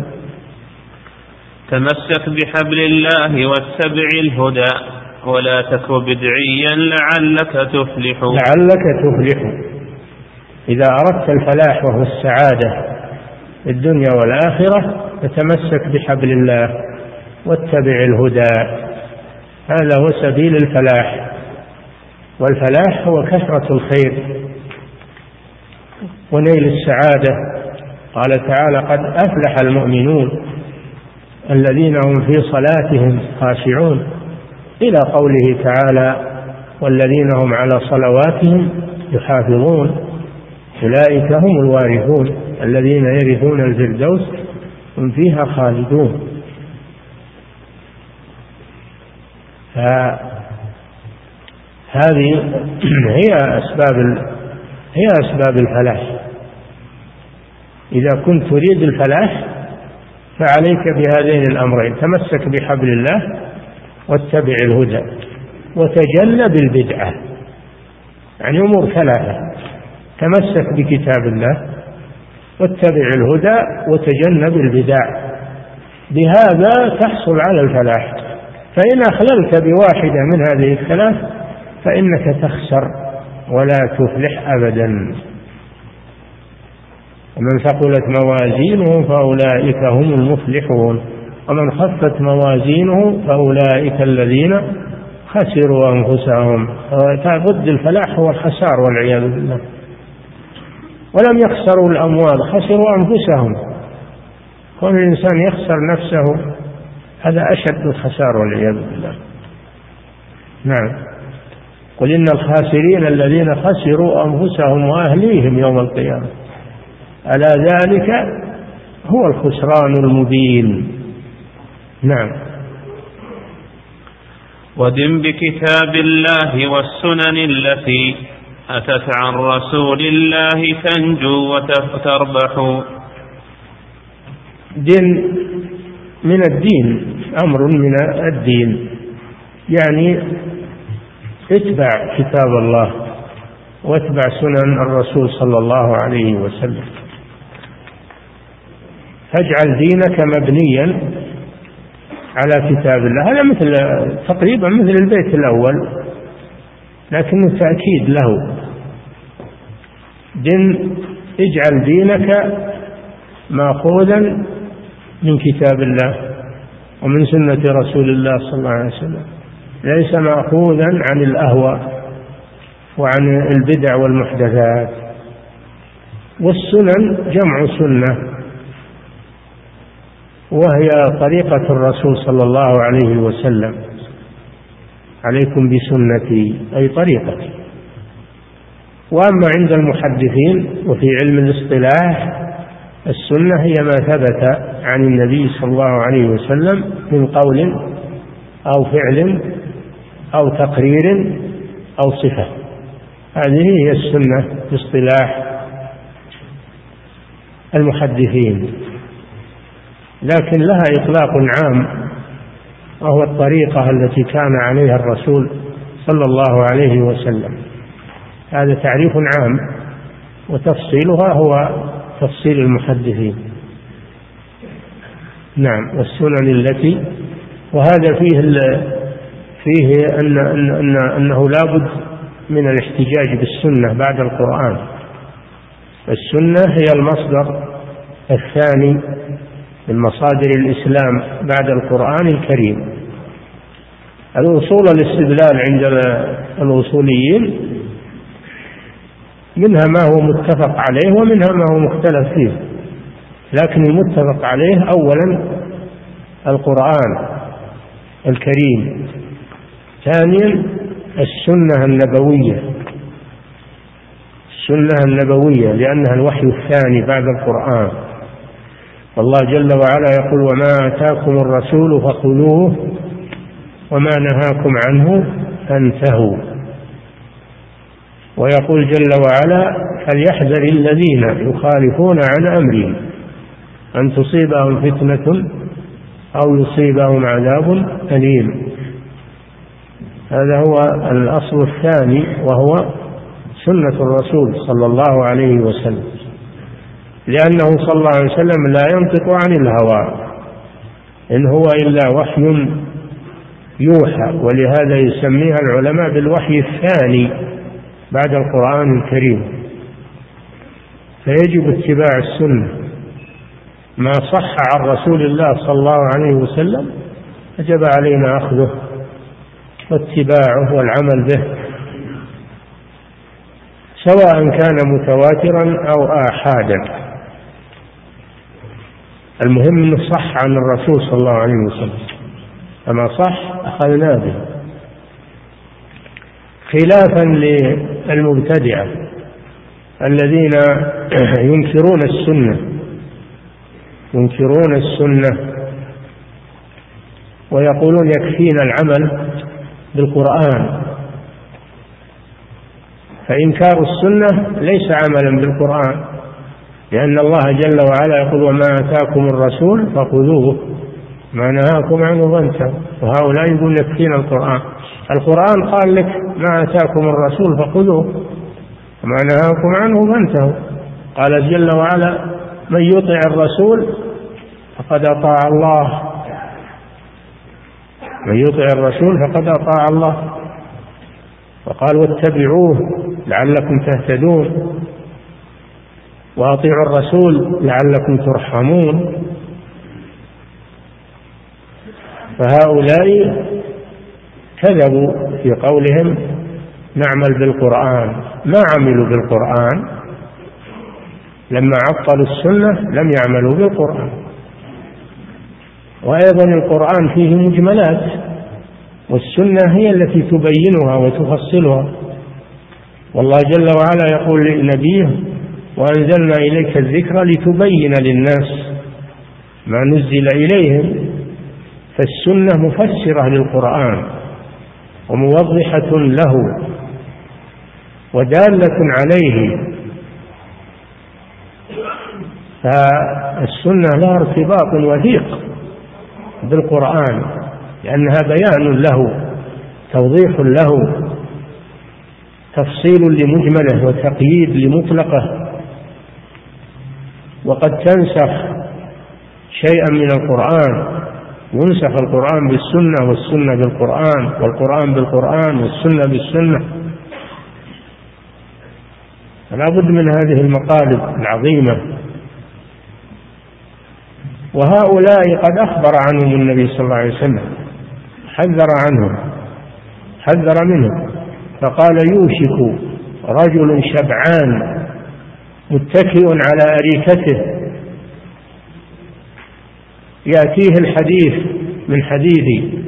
تمسك بحبل الله واتبع الهدى ولا تك بدعيا لعلك تفلح. لعلك تفلح، إذا أردت الفلاح وهو السعادة في الدنيا والآخرة فتمسك بحبل الله واتبع الهدى، هذا هو سبيل الفلاح، والفلاح هو كثرة الخير ونيل السعادة. قال تعالى: قد أفلح المؤمنون الذين هم في صلاتهم خاشعون، إلى قوله تعالى: والذين هم على صلواتهم يحافظون أولئك هم الوارثون الذين يرثون الفردوس هم فيها خالدون. هذه هي أسباب الفلاح. إذا كنت تريد الفلاح فعليك بهذين الأمرين: تمسك بحبل الله واتبع الهدى وتجنب البدعة، يعني أمور ثلاثة: تمسك بكتاب الله واتبع الهدى وتجنب البدع، بهذا تحصل على الفلاح. فإن أخللت بواحدة من هذه الثلاث فإنك تخسر ولا تفلح أبدا. ومن ثقلت موازينه فأولئك هم المفلحون ومن خفت موازينه فأولئك الذين خسروا أنفسهم. ضد الفلاح هو الخسار والعياذ بالله. ولم يخسروا الأموال، خسروا أنفسهم. كون الإنسان يخسر نفسه هذا أشد الخسار والعياذ بالله. نعم. قل إن الخاسرين الذين خسروا أنفسهم وأهليهم يوم القيامة ألا ذلك هو الخسران المبين. نعم. ودم بكتاب الله والسنن التي أتت عن رسول الله تنجو وتربح. دين من الدين، أمر من الدين، يعني اتبع كتاب الله واتبع سنن الرسول صلى الله عليه وسلم. فاجعل دينك مبنيا على كتاب الله. هذا مثل تقريبا مثل البيت الأول، لكنه تأكيد له. اجعل دينك مأخوذا من كتاب الله ومن سنة رسول الله صلى الله عليه وسلم، ليس مأخوذا عن الأهواء وعن البدع والمحدثات. والسنن جمع سنة، وهي طريقة الرسول صلى الله عليه وسلم. عليكم بسنتي أي طريقتي. وأما عند المحدثين وفي علم الاصطلاح، السنة هي ما ثبت عن النبي صلى الله عليه وسلم من قول أو فعل أو تقرير أو صفة. هذه هي السنة في اصطلاح المحدثين، لكن لها إطلاق عام، وهو الطريقة التي كان عليها الرسول صلى الله عليه وسلم. هذا تعريف عام، وتفصيلها هو تفصيل المحدثين. نعم. والسنن التي، وهذا فيه أنه لا بد من الاحتجاج بالسنة بعد القرآن. السنة هي المصدر الثاني من مصادر الإسلام بعد القرآن الكريم. الأصول الاستدلال عند الأصوليين منها ما هو متفق عليه ومنها ما هو مختلف فيه، لكن المتفق عليه أولا القرآن الكريم، ثانيا السنة النبوية، السنة النبوية لأنها الوحي الثاني بعد القرآن. والله جل وعلا يقول: وما آتاكم الرسول فخذوه وما نهاكم عنه فانتهوا. ويقول جل وعلا: فليحذر الذين يخالفون عن أمره أن تصيبهم فتنة أو يصيبهم عذاب أليم. هذا هو الأصل الثاني، وهو سنة الرسول صلى الله عليه وسلم، لأنه صلى الله عليه وسلم لا ينطق عن الهوى، إن هو إلا وحي يوحى، ولهذا يسميها العلماء بالوحي الثاني بعد القرآن الكريم. فيجب اتباع السنة، ما صح عن رسول الله صلى الله عليه وسلم يجب علينا أخذه واتباعه والعمل به، سواء كان متواترا أو آحادا. المهم أنه صح عن الرسول صلى الله عليه وسلم، فما صح أخذنا به، خلافا للمبتدعة الذين ينكرون السنة ويقولون يكفينا العمل بالقرآن. فإنكار السنة ليس عملا بالقرآن، لأن الله جل وعلا يقول: وما آتاكم الرسول فخذوه ما نهاكم عنه فانتهوا. وهؤلاء يقول يكفينا القرآن. القرآن قال لك: ما آتاكم الرسول فخذوه وما نهاكم عنه فانتهوا. قال جل وعلا: من يطع الرسول فقد أطاع الله، من يطع الرسول فقد أطاع الله. وقال: واتبعوه لعلكم تهتدون، وأطيعوا الرسول لعلكم ترحمون. فهؤلاء كذبوا في قولهم نعمل بالقرآن، ما عملوا بالقرآن. لما عطلوا السنة لم يعملوا بالقرآن. وأيضا القرآن فيه مجملات، والسنة هي التي تبينها وتفصلها. والله جل وعلا يقول لنبيه: وأنزلنا إليك الذكر لتبين للناس ما نزل إليهم. فالسنة مفسرة للقرآن وموضحة له ودالة عليه. فالسنة لها ارتباط وثيق بالقرآن، لأنها بيان له، توضيح له. تفصيل لمجمله وتقييد لمطلقه، وقد تنسخ شيئا من القرآن، ينسخ القرآن بالسنة والسنة بالقرآن والقرآن بالقرآن والسنة بالسنة. فلا بد من هذه المقالب العظيمة. وهؤلاء قد أخبر عنهم النبي صلى الله عليه وسلم، حذر منهم، فقال: يوشك رجل شبعان متكئ على أريكته يأتيه الحديث من حديثي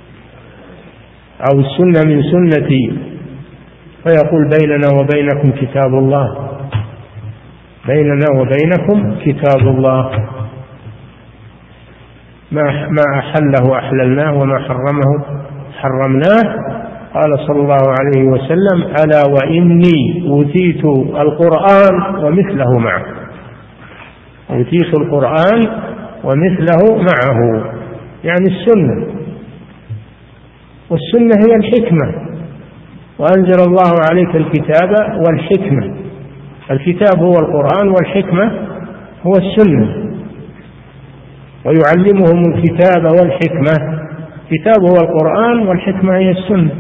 أو السنة من سنتي فيقول: بيننا وبينكم كتاب الله، بيننا وبينكم كتاب الله، ما أحله أحللناه وما حرمه حرمناه. قال صلى الله عليه وسلم: ألا وإني أوتيت القرآن ومثله معه، أوتيت القرآن ومثله معه، يعني السنة، والسنة هي الحكمة، وأنزل الله عليك الكتاب والحكمة. الكتاب هو القرآن والحكمة هو السنة، ويعلمهم الكتاب والحكمة. الكتاب هو القرآن والحكمة هي السنة،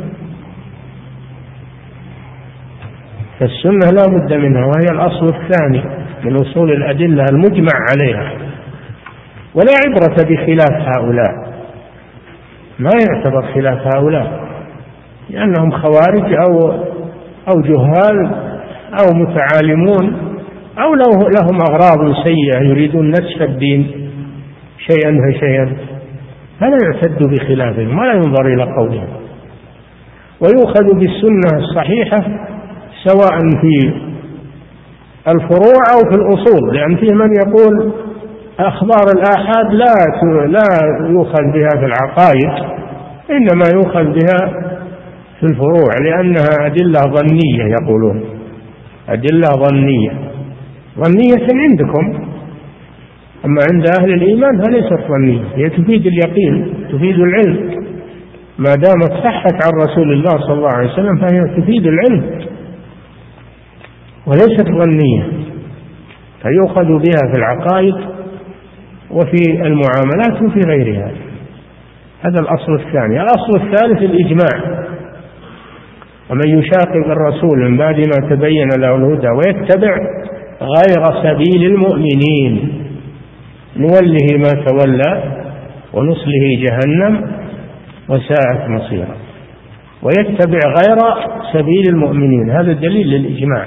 فالسنة لا بد منها، وهي الأصل الثاني من أصول الأدلة المجمع عليها. ولا عبرة بخلاف هؤلاء، ما يعتبر خلاف هؤلاء، لأنهم خوارج أو جهال أو متعالمون أو لهم أغراض سيئة يريدون نسف الدين شيئا فشيئا، فلا يعتد بخلافهم ولا ينظر إلى قولهم. ويؤخذ بالسنة الصحيحة سواء في الفروع أو في الأصول، لأن فيه من يقول أخبار الآحاد لا يؤخذ بها في العقائد، إنما يؤخذ بها في الفروع، لأنها أدلة ظنية، يقولون أدلة ظنية عندكم، أما عند أهل الإيمان فليست ظنية، هي تفيد اليقين، تفيد العلم، ما دامت صحت عن رسول الله صلى الله عليه وسلم فهي تفيد العلم وليست ظنية، فيؤخذ بها في العقائد وفي المعاملات وفي غيرها. هذا الأصل الثاني. الأصل الثالث الإجماع: ومن يشاقق الرسول من بعد ما تبين له الهدى ويتبع غير سبيل المؤمنين نوله ما تولى ونصله جهنم وساءت مصيرا. ويتبع غير سبيل المؤمنين، هذا دليل للإجماع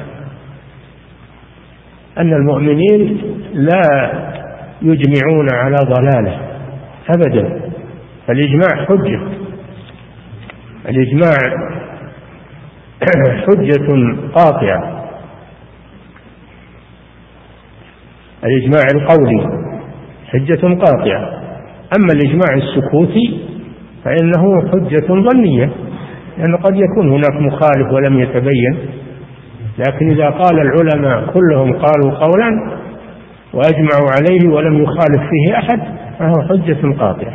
أن المؤمنين لا يجمعون على ضلالة أبدا. الإجماع حجة، الإجماع حجة قاطعة، الإجماع القولي حجة قاطعة. أما الإجماع السكوتي فإنه حجة ظنية، لأنه قد يكون هناك مخالف ولم يتبين، لكن إذا قال العلماء كلهم قالوا قولا وأجمعوا عليه ولم يخالف فيه أحد فهو حجة قاطعة.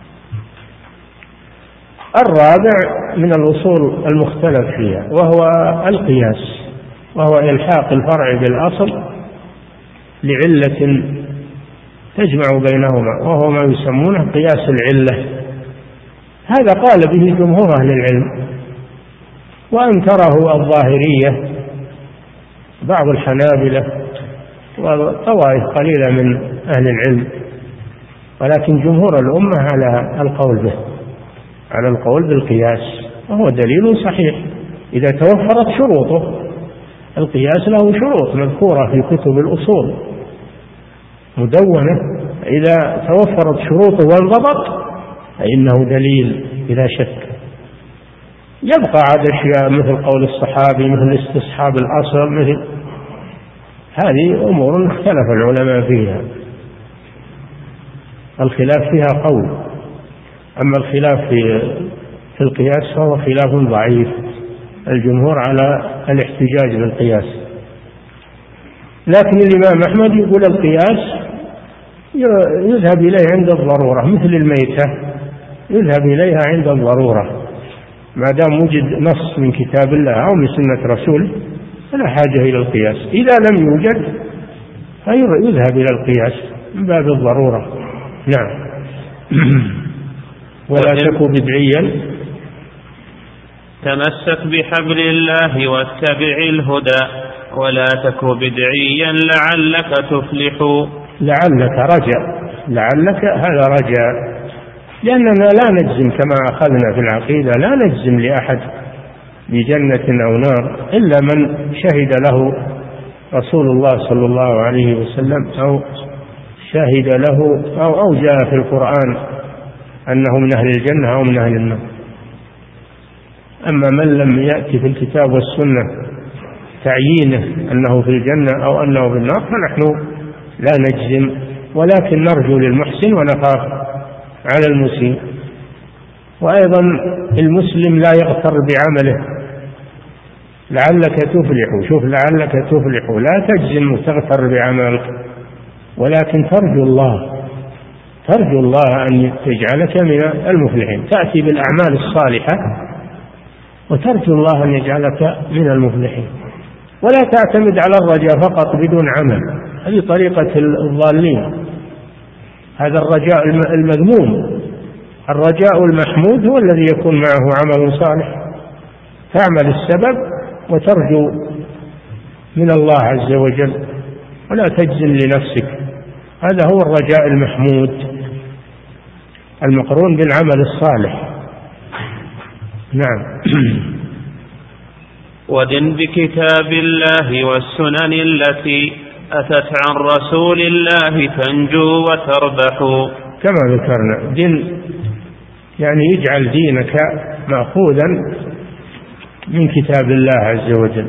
الرابع من الأصول المختلف فيها وهو القياس، وهو إلحاق الفرع بالأصل لعلة تجمع بينهما، وهو ما يسمونه قياس العلة. هذا قال به جمهور أهل العلم، وأنكره الظاهرية بعض الحنابلة وطوائف قليلة من أهل العلم، ولكن جمهور الأمة على القول به، على القول بالقياس، وهو دليل صحيح إذا توفرت شروطه. القياس له شروط مذكورة في كتب الأصول مدونة، إذا توفرت شروطه وانضبط فإنه دليل بلا شك. يبقى عاد أشياء مثل قول الصحابي، مثل استصحاب الأصل، مثل هذه أمور اختلف العلماء فيها، الخلاف فيها قول. أما الخلاف في القياس فهو خلاف ضعيف، الجمهور على الاحتجاج بالقياس. لكن الإمام أحمد يقول القياس يذهب إليه عند الضرورة، مثل الميتة يذهب إليها عند الضرورة، ما دام وجد نص من كتاب الله أو من سنة رسوله فلا حاجة إلى القياس. إذا لم يوجد فيذهب إلى القياس من باب الضرورة. نعم. ولا تك بدعيا، تمسك بحبل الله واتبع الهدى ولا تك بدعيا لعلك تفلح. لعلك رجاء، لعلك هذا رجاء، لأننا لا نجزم كما أخذنا في العقيدة، لا نجزم لأحد بجنة أو نار إلا من شهد له رسول الله صلى الله عليه وسلم أو شهد له أو جاء في القرآن أنه من أهل الجنة أو من أهل النار. أما من لم يأتي في الكتاب والسنة تعيينه أنه في الجنة أو أنه في النار فنحن لا نجزم، ولكن نرجو للمحسن ونخاف على المسيء. وأيضا المسلم لا يغتر بعمله، لعلك تفلح، شوف لعلك تفلح، لا تجزم وتغتر بعملك، ولكن ترجو الله أن يجعلك من المفلحين. تأتي بالأعمال الصالحة وترجو الله أن يجعلك من المفلحين، ولا تعتمد على الرجاء فقط بدون عمل، هذه طريقة الضالين، هذا الرجاء المذموم. الرجاء المحمود هو الذي يكون معه عمل صالح، تعمل السبب وترجو من الله عز وجل ولا تجزم لنفسك، هذا هو الرجاء المحمود المقرون بالعمل الصالح. نعم. ودن بكتاب الله والسنن التي أتت عن رسول الله تنجو وتربح. كما ذكرنا دين يعني يجعل دينك مأخوذا من كتاب الله عز وجل.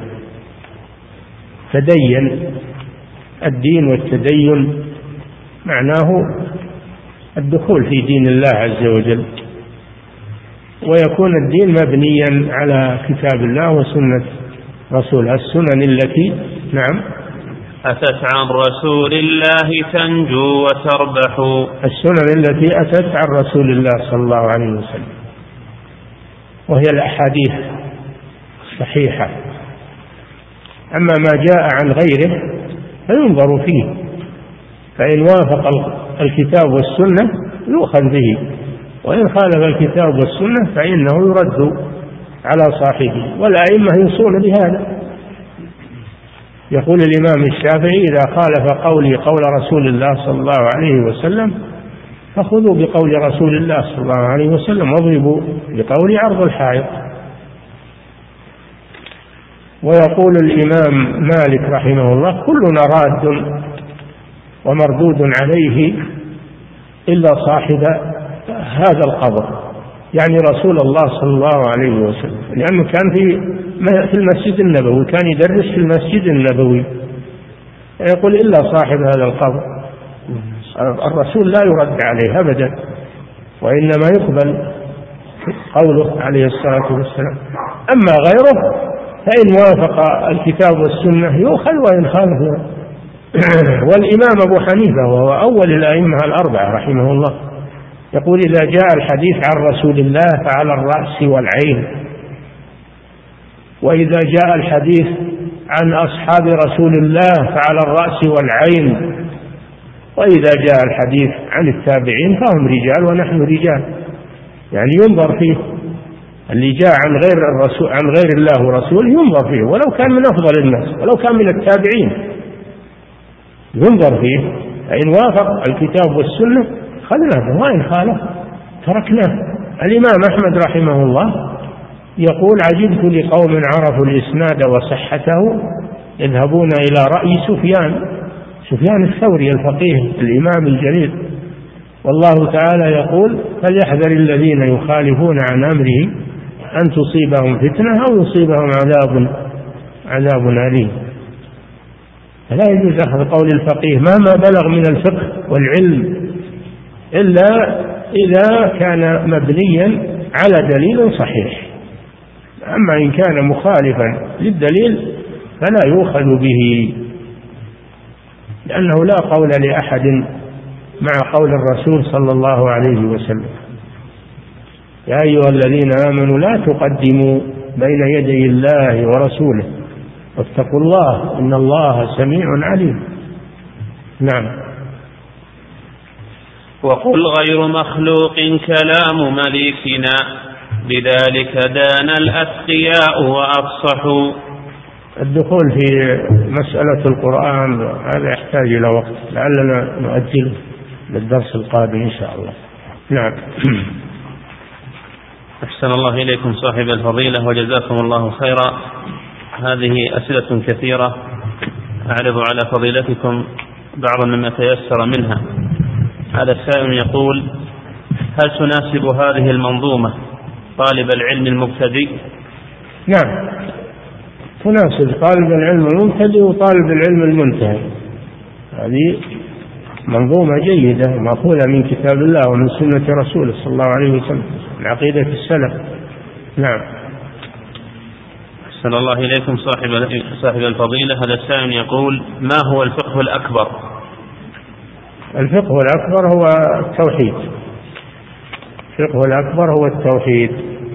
تدين، الدين والتدين معناه الدخول في دين الله عز وجل، ويكون الدين مبنيا على كتاب الله وسنة رسوله. السنن التي نعم أتت عن رسول الله تنجو وتربح. السنن التي أتت عن رسول الله صلى الله عليه وسلم، وهي الأحاديث الصحيحة. أما ما جاء عن غيره فينظر فيه، فإن وافق الكتاب والسنة يؤخذ به، وإن خالف الكتاب والسنة فإنه يرد على صاحبه. والأئمة يوصون بهذا، يقول الإمام الشافعي إذا خالف قولي قول رسول الله صلى الله عليه وسلم فخذوا بقول رسول الله صلى الله عليه وسلم واضربوا بقول عرض الحائط. ويقول الإمام مالك رحمه الله كلنا راد ومردود عليه إلا صاحب هذا القبر، يعني رسول الله صلى الله عليه وسلم، لأنه كان في المسجد النبوي، كان يدرس في المسجد النبوي. يقول إلا صاحب هذا القبر، الرسول لا يرد عليه أبدا، وإنما يقبل قوله عليه الصلاة والسلام. أما غيره فإن وافق الكتاب والسنة يؤخذ وإن خالف. والإمام أبو حنيفة وهو أول الأئمة الأربعة رحمه الله يقول إذا جاء الحديث عن رسول الله فعلى الرأس والعين، وإذا جاء الحديث عن أصحاب رسول الله فعلى الرأس والعين، وإذا جاء الحديث عن التابعين فهم رجال ونحن رجال، يعني ينظر فيه. اللي جاء عن غير الرسول عن غير الله ورسوله ينظر فيه، ولو كان من أفضل الناس، ولو كان من التابعين ينظر فيه. فإن وافق الكتاب والسنة خذناه، وإن خالف تركناه. الإمام أحمد رحمه الله يقول عجبت لقوم عرفوا الإسناد وصحته يذهبون إلى رأي سفيان الثوري الفقيه الإمام الجليل، والله تعالى يقول فليحذر الذين يخالفون عن أمره أن تصيبهم فتنة أو يصيبهم عذاب أليم. فلا يجوز أخذ قول الفقيه مهما بلغ من الفقه والعلم إلا إذا كان مبنيا على دليل صحيح. أما إن كان مخالفا للدليل فلا يؤخذ به، لأنه لا قول لأحد مع قول الرسول صلى الله عليه وسلم. يا أيها الذين آمنوا لا تقدموا بين يدي الله ورسوله واتقوا الله إن الله سميع عليم. نعم. وقل غير مخلوق كلام مليكنا بذلك دان الأتقياء وأفصحوا. الدخول في مسألة القرآن هذا يحتاج إلى وقت، لعلنا نؤجله للدرس القادم إن شاء الله. نعم. أحسن الله إليكم صاحب الفضيلة وجزاكم الله خيرا. هذه أسئلة كثيرة أعرض على فضيلتكم بعض مما تيسر منها. هذا السائل يقول: هل تناسب هذه المنظومة طالب العلم المبتدئ؟ نعم، تناسب طالب العلم المبتدئ وطالب العلم المنتهي. هذه منظومة جيدة مأخوذة من كتاب الله ومن سنة رسوله صلى الله عليه وسلم، من عقيدة السلف. نعم. أحسن الله إليكم صاحب الفضيلة. هذا السائل يقول: ما هو الفقه الأكبر؟ الفقه الأكبر هو التوحيد. الفقه الأكبر هو التوحيد،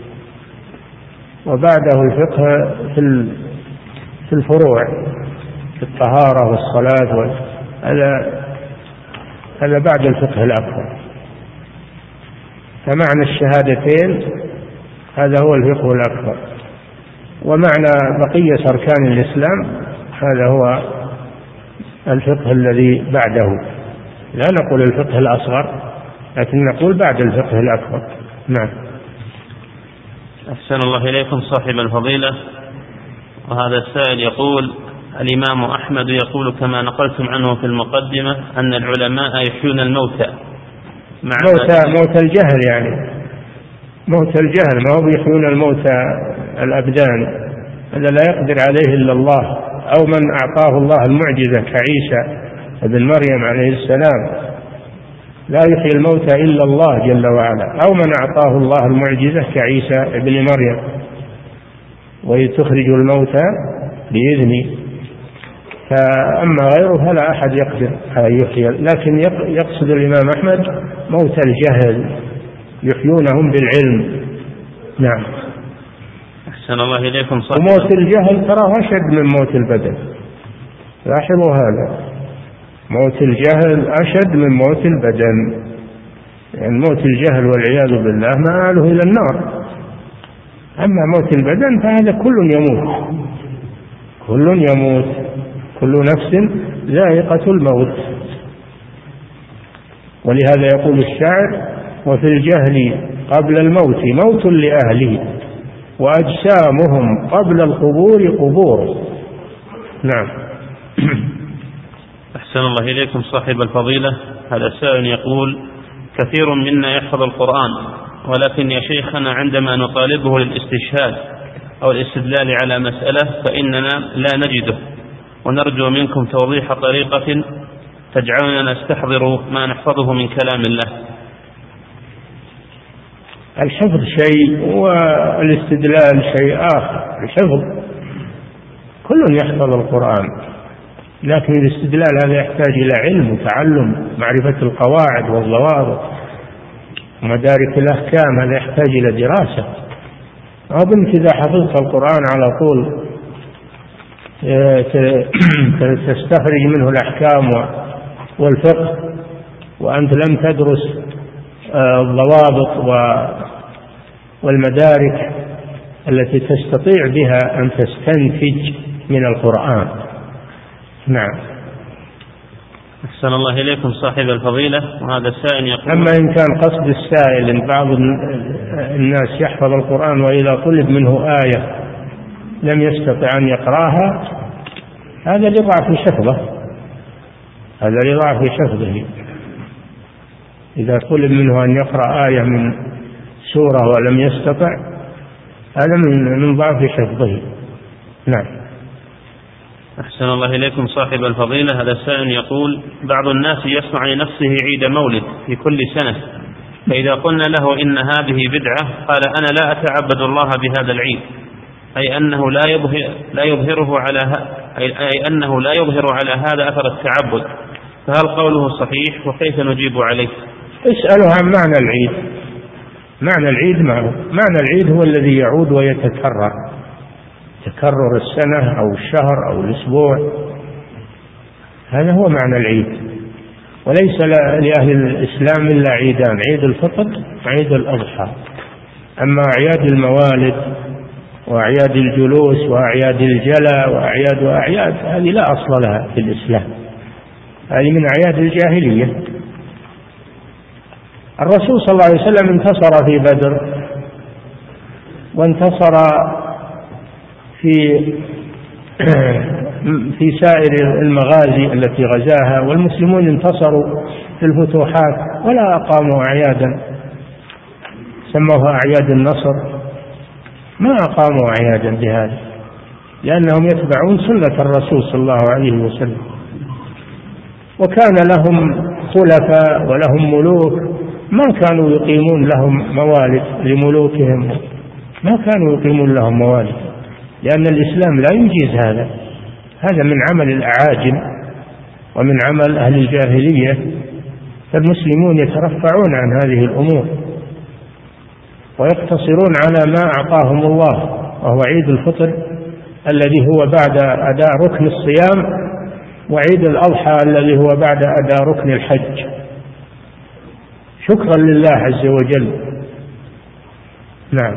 وبعده الفقه في الفروع، في الطهارة والصلاة، هذا بعد الفقه الأكبر. فمعنى الشهادتين هذا هو الفقه الأكبر، ومعنى بقية أركان الإسلام هذا هو الفقه الذي بعده. لا نقول الفقه الأصغر، لكن نقول بعد الفقه الأكبر. نعم. أحسن الله إليكم صاحب الفضيلة. وهذا السائل يقول: الإمام أحمد يقول كما نقلتم عنه في المقدمة أن العلماء يحيون الموتى. موت الجهل، يعني موت الجهل، ما هو يحيون الموتى الأبدان، هذا لا يقدر عليه إلا الله، أو من أعطاه الله المعجزة كعيسى ابن مريم عليه السلام، لا يحيي الموتى إلا الله جل وعلا، أو من أعطاه الله المعجزة كعيسى ابن مريم وتخرج الموتى بإذنه. فأما غيره فلا أحد يقدر أن يحيي، لكن يقصد الإمام أحمد موت الجهل يحيونهم بالعلم. نعم. أحسن الله إليكم صاحب. وموت الجهل تراه أشد من موت البدن، لاحظوا هذا، موت الجهل أشد من موت البدن، يعني موت الجهل والعياذ بالله مآله إلى النار. أما موت البدن فهذا كل يموت، كل يموت، كل نفس ذائقة الموت. ولهذا يقول الشاعر: وفي الجهل قبل الموت موت لأهله وأجسامهم قبل القبور قبور. نعم. أحسن الله إليكم صاحب الفضيلة. هذا السائل يقول: كثير منا يحفظ القرآن، ولكن يا شيخنا عندما نطالبه للاستشهاد أو الاستدلال على مسألة فإننا لا نجده، ونرجو منكم توضيح طريقة تجعلنا نستحضر ما نحفظه من كلام الله. الحفظ شيء والاستدلال شيء آخر. الحفظ كل يحفظ القرآن، لكن الاستدلال هذا يحتاج إلى علم وتعلم، معرفة القواعد والضوابط ومدارك الأحكام، هذا يحتاج إلى دراسة. أظن إذا حفظت القرآن على طول تستخرج منه الأحكام والفقه، وأنت لم تدرس الضوابط والمدارك التي تستطيع بها أن تستنتج من القرآن. نعم. أحسن الله إليكم صاحب الفضيلة. وهذا السائل يقول: أما إن كان قصد السائل أن بعض الناس يحفظ القرآن وإذا طلب منه آية لم يستطع أن يقرأها، هذا لضعف حفظه، هذا لضعف حفظه. إذا طلب منه أن يقرأ آية من سورة ولم يستطع، هذا من ضعف حفظه. نعم. أحسن الله إليكم صاحب الفضيلة. هذا السائل يقول: بعض الناس يصنع لنفسه عيد مولد في كل سنة، فإذا قلنا له إن هذه بدعة قال: أنا لا أتعبد الله بهذا العيد، أي أنه لا يظهر على هذا أثر التعبد، فهل قوله صحيح؟ وكيف نجيب عليه؟ اسأله عن معنى العيد، معنى العيد معنى العيد هو الذي يعود ويتكرر، تكرر السنة أو الشهر أو الأسبوع، هذا هو معنى العيد. وليس لأهل الإسلام إلا عيدان: عيد الفطر وعيد الأضحى. أما أعياد الموالد وأعياد الجلوس وأعياد الجلا وأعياد هذه لا أصل لها في الإسلام، هذه من أعياد الجاهلية. الرسول صلى الله عليه وسلم انتصر في بدر، وانتصر في سائر المغازي التي غزاها، والمسلمون انتصروا في الفتوحات ولا أقاموا أعيادا سموها أعياد النصر، ما أقاموا أعيادا بهذا، لأنهم يتبعون سنة الرسول صلى الله عليه وسلم. وكان لهم خلفاء ولهم ملوك ما كانوا يقيمون لهم موالد لملوكهم، ما كانوا يقيمون لهم موالد، لأن الإسلام لا يجيز هذا. هذا من عمل الأعاجم ومن عمل أهل الجاهلية، فالمسلمون يترفعون عن هذه الأمور ويقتصرون على ما أعطاهم الله، وهو عيد الفطر الذي هو بعد أداء ركن الصيام، وعيد الأضحى الذي هو بعد أداء ركن الحج، شكرا لله عز وجل. نعم.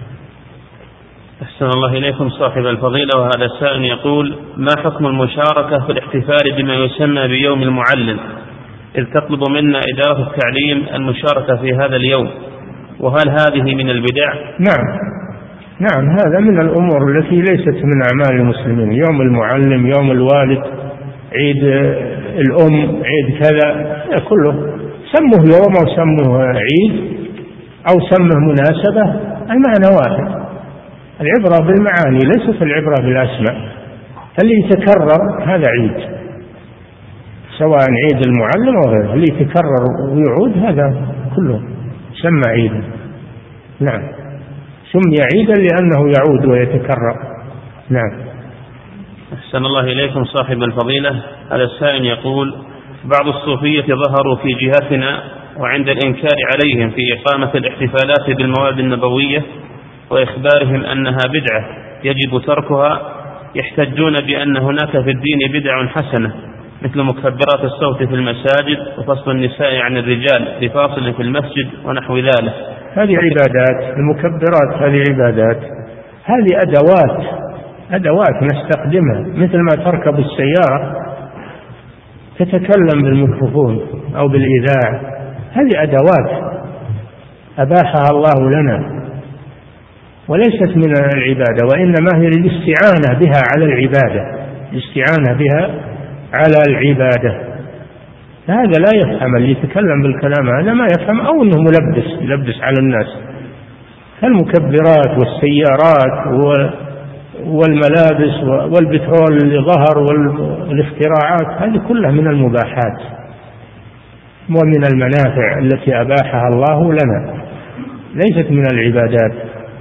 أحسن الله إليكم صاحب الفضيلة. وهذا السائل يقول: ما حكم المشاركة في الاحتفال بما يسمى بيوم المعلم، إذ تطلب منا إدارة التعليم المشاركة في هذا اليوم، وهل هذه من البدع؟ نعم، هذا من الأمور التي ليست من أعمال المسلمين. يوم المعلم، يوم الوالد، عيد الأم، عيد كذا، كله سموه يوم أو سموه عيد أو سموه مناسبة، المعنى واحد. العبرة بالمعاني ليست العبرة بالأسماء. اللي يتكرر هذا عيد، سواء عيد المعلم أو غيره، اللي يتكرر ويعود هذا كله سمى عيدا. نعم، سمي عيدا لأنه يعود ويتكرر. نعم. أحسن الله إليكم صاحب الفضيلة. هذا السائل يقول: بعض الصوفية ظهروا في جهتنا، وعند الإنكار عليهم في إقامة الاحتفالات بالمواد النبوية وإخبارهم أنها بدعة يجب تركها، يحتجون بأن هناك في الدين بدع حسنة، مثل مكبرات الصوت في المساجد وفصل النساء عن الرجال بفاصل في المسجد ونحو ذلك. هذه عبادات، المكبرات هذه عبادات، هذه أدوات نستخدمها، مثل ما تركب السيارة تتكلم بالميكروفون أو بالإذاعة، هذه أدوات أباحها الله لنا وليست من العبادة، وإنما هي الاستعانة بها على العبادة، الاستعانة بها على العبادة. هذا لا يفهم، اللي يتكلم بالكلام هذا ما يفهم، أو أنه يلبس على الناس. المكبرات والسيارات والملابس والبترول اللي ظهر والاختراعات، هذه كلها من المباحات ومن المنافع التي أباحها الله لنا، ليست من العبادات.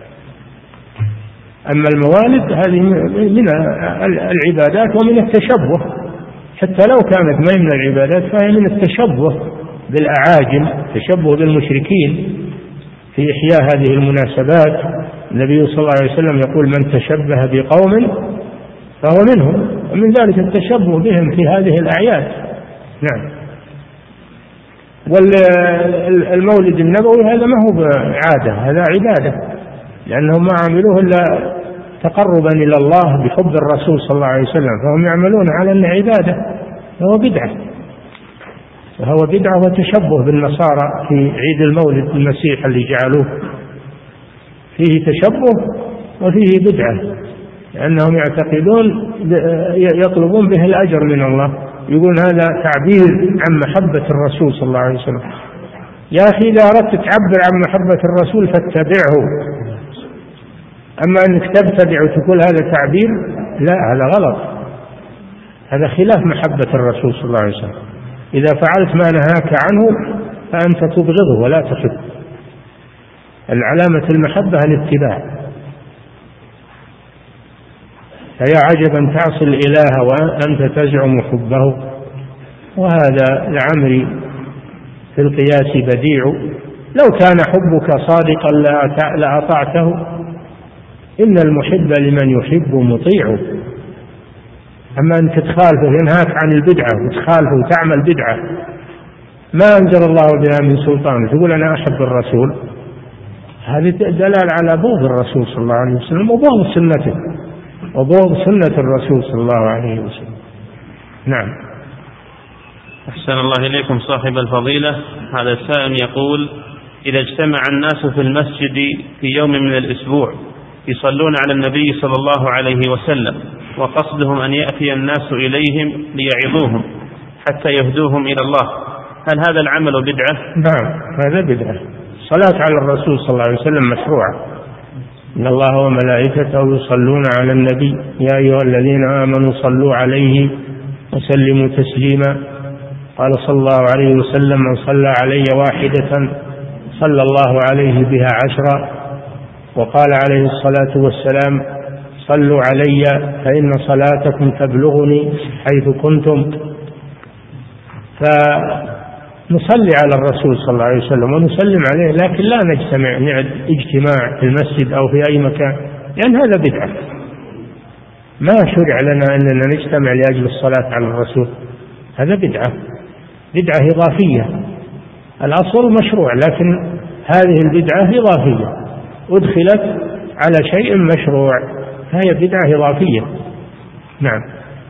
أما الموالد هذه من العبادات ومن التشبه، حتى لو كانت ما من العبادات فهي من التشبه بالأعاجم، تشبه بالمشركين في إحياء هذه المناسبات. النبي صلى الله عليه وسلم يقول: من تشبه بقوم فهو منهم، ومن ذلك التشبه بهم في هذه الأعياد. نعم. والمولد النبوي هذا ما هو عادة، هذا عبادة، لأنهم ما عملوه إلا تقربا إلى الله بحب الرسول صلى الله عليه وسلم، فهم يعملون على أنه عبادة، فهو بدعة وتشبه بالنصارى في عيد المولد المسيح اللي جعلوه، فيه تشبه وفيه بدعة، لأنهم يعتقدون يطلبون به الأجر من الله، يقول هذا تعبير عن محبة الرسول صلى الله عليه وسلم. يا أخي إذا أردت تعبر عن محبة الرسول فاتبعه، أما أنك تبتدع وتقول هذا تعبير، لا، هذا غلط، هذا خلاف محبة الرسول صلى الله عليه وسلم. إذا فعلت ما نهاك عنه فأنت تبغضه ولا تحب. العلامة المحبة الاتباع. فيا عجبا تعصي الإله وأنت تزعم حبه، وهذا لعمري في القياس بديع، لو كان حبك صادقا لأطعته، إن المحب لمن يحب مطيع. أما أن تتخالفه ينهاك عن البدعة وتخالفه وتعمل بدعة ما أنزل الله بها من سلطان، تقول أنا أحب الرسول، هذه دلالة على بغض الرسول صلى الله عليه وسلم وبغض سنته وبغض سنة الرسول صلى الله عليه وسلم. نعم. أحسن الله إليكم صاحب الفضيلة. هذا السائل يقول: إذا اجتمع الناس في المسجد في يوم من الأسبوع يصلون على النبي صلى الله عليه وسلم وقصدهم أن يأتي الناس إليهم ليعظوهم حتى يهدوهم إلى الله، هل هذا العمل بدعة؟ نعم، هذا بدعة. الصلاة على الرسول صلى الله عليه وسلم مشروعة، إن الله وملائكته يصلون على النبي يا أيها الذين آمنوا صلوا عليه وسلموا تسليما. قال صلى الله عليه وسلم: من صلى علي واحدة صلى الله عليه بها 10. وقال عليه الصلاة والسلام: صلوا علي فإن صلاتكم تبلغني حيث كنتم. فنصلي على الرسول صلى الله عليه وسلم ونسلم عليه، لكن لا نجتمع نعد اجتماع في المسجد أو في أي مكان، لأن هذا بدعة. ما شرع لنا أننا نجتمع لأجل الصلاة على الرسول، هذا بدعة إضافية. الأصل مشروع، لكن هذه البدعة إضافية أدخلت على شيء مشروع، فهي بدعة إضافية. نعم.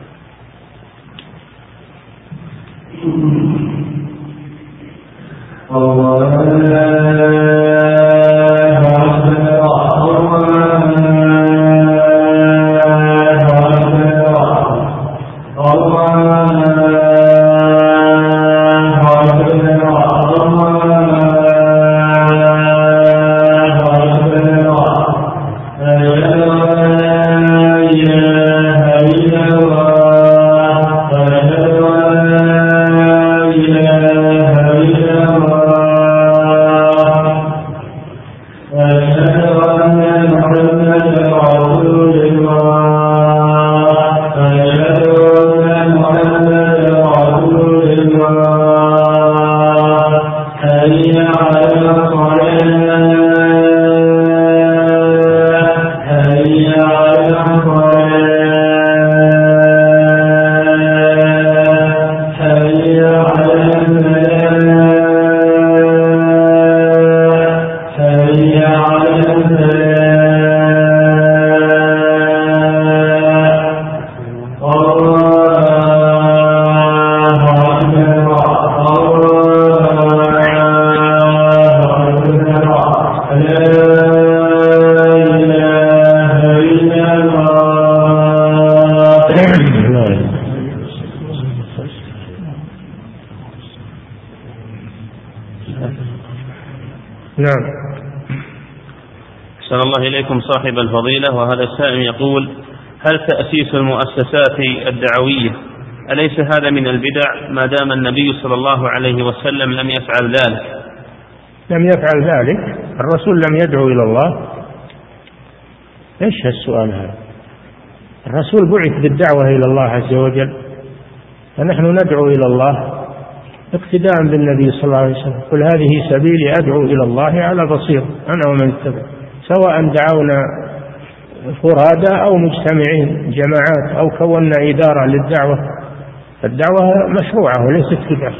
نعم. أحسن الله إليكم صاحب الفضيلة. وهذا السائل يقول: هل تأسيس المؤسسات الدعوية أليس هذا من البدع ما دام النبي صلى الله عليه وسلم لم يفعل ذلك؟ لم يفعل ذلك، الرسول لم يدعو إلى الله. إيش السؤال هذا؟ الرسول بعث بالدعوة إلى الله عز وجل، فنحن ندعو إلى الله اقتداء بالنبي صلى الله عليه وسلم. قل هذه سبيلي أدعو إلى الله على بصير أنا ومن اتبع، سواء دعونا فرادى أو مجتمعين جماعات أو كونا إدارة للدعوة. الدعوة مشروعة وليست بدعة،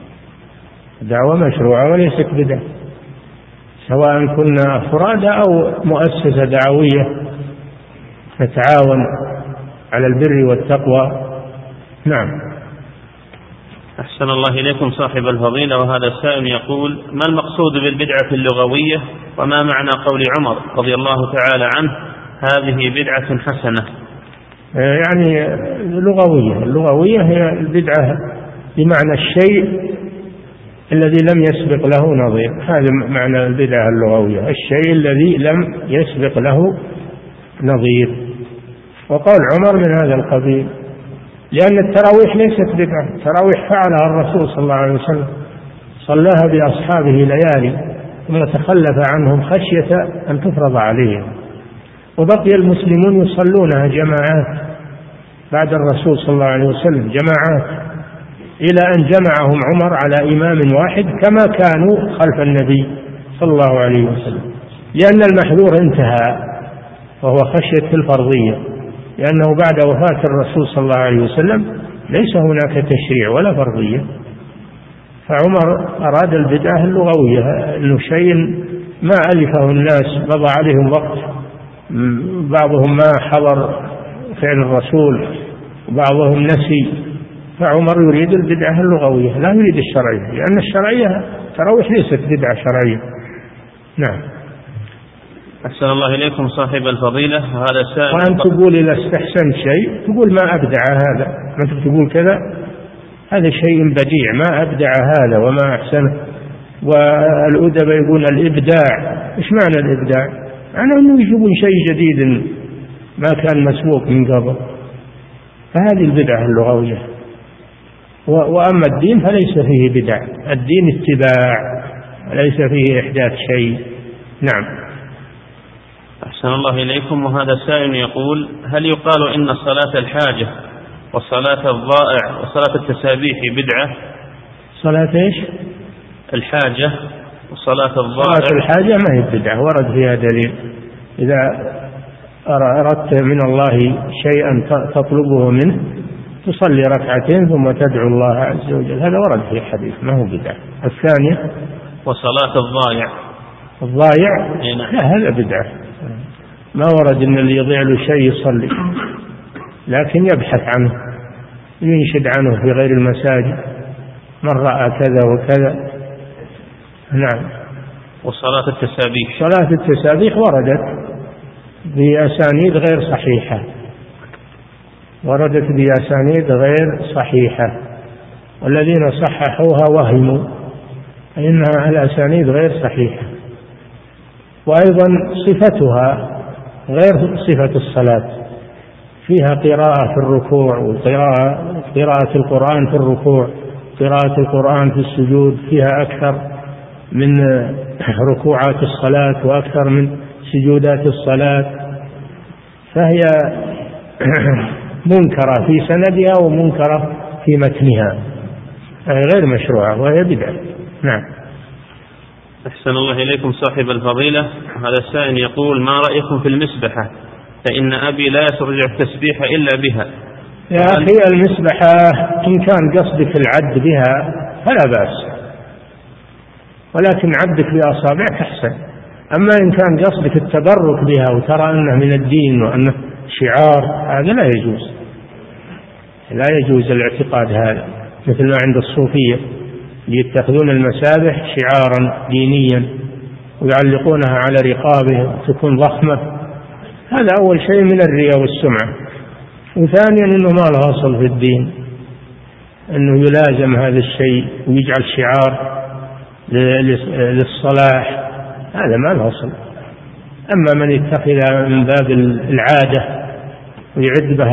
الدعوة مشروعة وليست بدعة، سواء كنا فرادى أو مؤسسة دعوية نتعاون على البر والتقوى. نعم. أحسن الله إليكم صاحب الفضيلة. وهذا السائل يقول: ما المقصود بالبدعة اللغوية، وما معنى قول عمر رضي الله تعالى عنه هذه بدعة حسنة؟ يعني اللغوية هي البدعة بمعنى الشيء الذي لم يسبق له نظير، هذا معنى البدعة اللغوية، الشيء الذي لم يسبق له نظير. وقول عمر من هذا القبيل، لأن التراويح ليست بدعة، التراويح فعلها الرسول صلى الله عليه وسلم، صلاها بأصحابه ليالي ثم تخلف عنهم خشية أن تفرض عليهم، وبقي المسلمون يصلونها جماعات بعد الرسول صلى الله عليه وسلم جماعات، إلى أن جمعهم عمر على إمام واحد كما كانوا خلف النبي صلى الله عليه وسلم، لأن المحذور انتهى وهو خشية الفرضية، لأنه بعد وفاة الرسول صلى الله عليه وسلم ليس هناك تشريع ولا فرضية. فعمر أراد البدعة اللغوية، أنه شيء ما ألفه الناس، مضى عليهم وقت، بعضهم ما حضر فعل الرسول وبعضهم نسي، فعمر يريد البدعة اللغوية لا يريد الشرعية، لأن الشرعية تراويح ليست بدعة شرعية. نعم. أحسن الله إليكم صاحب الفضيلة. هذا سائل، وأن تقول إذا استحسنت شيء تقول ما أبدع هذا، ما تقول كذا، هذا شيء بديع، ما أبدع هذا وما أحسنه. والأدب يقول الإبداع، إيش معنى الإبداع؟ معنى أنه يجيبون شيء جديد ما كان مسبوق من قبل، فهذه البدعة اللغوية. وأما الدين فليس فيه بدع، الدين اتباع وليس فيه إحداث شيء. نعم. أحسن الله إليكم. وهذا سائل يقول: هل يقال إن صلاة الحاجة وصلاة الضائع وصلاة التسابيح بدعة؟ صلاة إيش؟ الحاجة وصلاة الضائع. صلاة الحاجة ما هي بدعة، ورد فيها دليل. إذا أردت من الله شيئا تطلبه منه تصلي ركعتين ثم تدعو الله عز وجل، هذا ورد في حديث، ما هو بدعة. الثانية وصلاة الضائع. الضائع لا، هذا بدعة، ما ورد إن اللي يضيع له شيء يصلي، لكن يبحث عنه، ينشد عنه في غير المساجد، من رأى كذا وكذا. نعم. وصلاة التسابيح. صلاة التسابيح وردت بأسانيد غير صحيحة، وردت بأسانيد غير صحيحة، والذين صححوها وهموا إنها الأسانيد غير صحيحة. وأيضا صفتها غير صفة الصلاة، فيها قراءة في الركوع وقراءة القرآن في الركوع، قراءة القرآن في السجود، فيها أكثر من ركوعات الصلاة وأكثر من سجودات الصلاة، فهي منكرة في سندها ومنكرة في متنها، غير مشروعة وهي بدعة. نعم. أحسن الله إليكم صاحب الفضيلة. هذا السائل يقول: ما رأيكم في المسبحة؟ فإن أبي لا يستطيع التسبيح إلا بها. يا أخي المسبحة إن كان قصدك العد بها فلا بأس، ولكن عدك بأصابعك أحسن. أما إن كان قصدك التبرك بها وترى أنه من الدين وأنه شعار، هذا لا يجوز، لا يجوز الاعتقاد هذا، مثل ما عند الصوفية يتخذون المسابح شعارا دينيا ويعلقونها على رقابهم تكون ضخمة. هذا أول شيء من الرياء والسمعة، وثانيا أنه ما له أصل في الدين، أنه يلازم هذا الشيء ويجعل شعار للصلاح، هذا ما له أصل. أما من يتخذ من باب العادة ويعد بها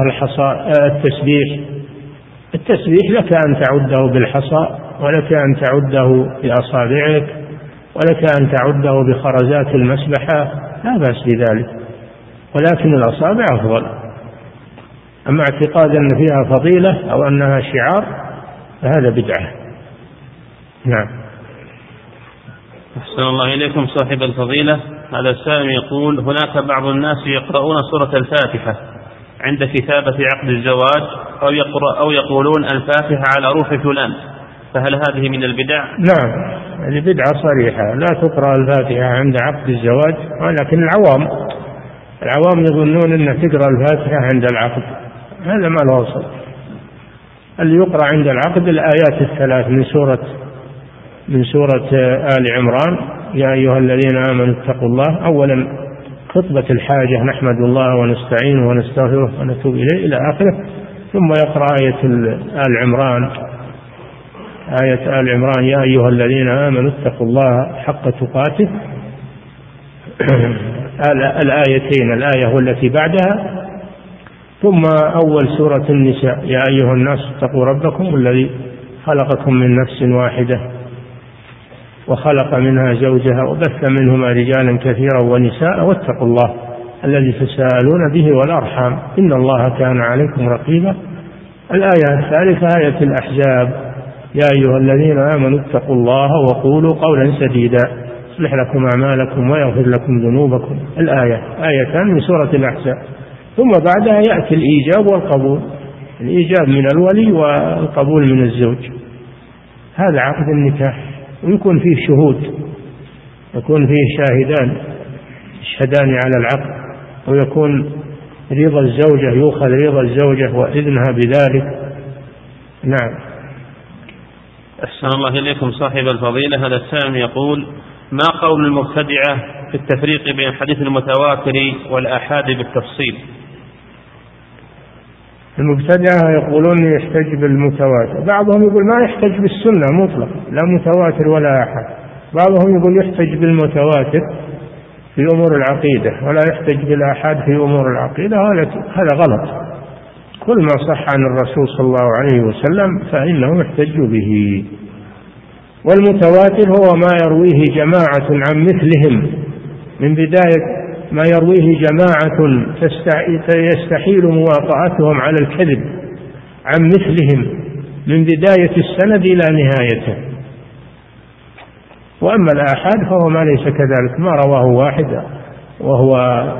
التسبيح لك أن تعده بالحصى، ولك أن تعده بأصابعك، ولك أن تعده بخرزات المسبحة، لا بأس بذلك، ولكن الأصابع أفضل. أما اعتقاد أن فيها فضيلة أو أنها شعار فهذا بدعة. نعم. أحسن الله إليكم صاحب الفضيلة. هذا السائل يقول: هناك بعض الناس يقرؤون سورة الفاتحة عند كتابة عقد الزواج، أو يقولون الفاتحة على روح فلان، فهل هذه من البدع؟ نعم، هذه بدعة صريحة، لا تقرأ الفاتحة عند عقد الزواج، ولكن العوام يظنون أن تقرأ الفاتحة عند العقد، هذا ما له أصل. اللي يقرأ عند العقد الآيات الثلاث من سورة آل عمران: يا أيها الذين آمنوا اتقوا الله، أولا خطبة الحاجة نحمد الله ونستعينه ونستغفره ونتوب إليه إلى آخره، ثم يقرأ آية آل عمران يا أيها الذين آمنوا اتقوا الله حق تقاته، الآيتين، الآية والتي بعدها، ثم أول سورة النساء يا أيها الناس اتقوا ربكم الذي خلقكم من نفس واحدة وخلق منها زوجها وبث منهما رجالا كثيرا ونساء واتقوا الله الذي تساءلون به والأرحام إن الله كان عليكم رقيبا. الآية الثالثة آية الأحزاب يا أيها الذين آمنوا اتقوا الله وقولوا قولا سديدا يصلح لكم أعمالكم ويغفر لكم ذنوبكم. الآية آيتان من سورة الأحزاب. ثم بعدها يأتي الإيجاب والقبول، الإيجاب من الولي والقبول من الزوج. هذا عقد النكاح، ويكون فيه شهود، يكون فيه شاهدان يشهدان على العقد، ويكون رضا الزوجة، يؤخذ رضا الزوجة وإذنها بذلك. نعم. أحسن الله إليكم صاحب الفضيلة. هذا السائل يقول: ما قول المبتدعة في التفريق بين الحديث المتواتر والآحاد بالتفصيل؟ المبتدعة يقولون يحتج بالمتواتر، بعضهم يقول ما يحتج بالسنة مطلق، لا متواتر ولا آحاد. بعضهم يقول يحتج بالمتواتر في أمور العقيدة ولا يحتج بالآحاد في أمور العقيدة. هذا غلط. كل ما صح عن الرسول صلى الله عليه وسلم فإنه يحتج به. والمتواتر هو ما يرويه جماعة عن مثلهم، من بداية ما يرويه جماعة يستحيل مواطأتهم على الكذب عن مثلهم من بداية السند إلى نهايته. وأما الآحاد فهو ما ليس كذلك، ما رواه واحد وهو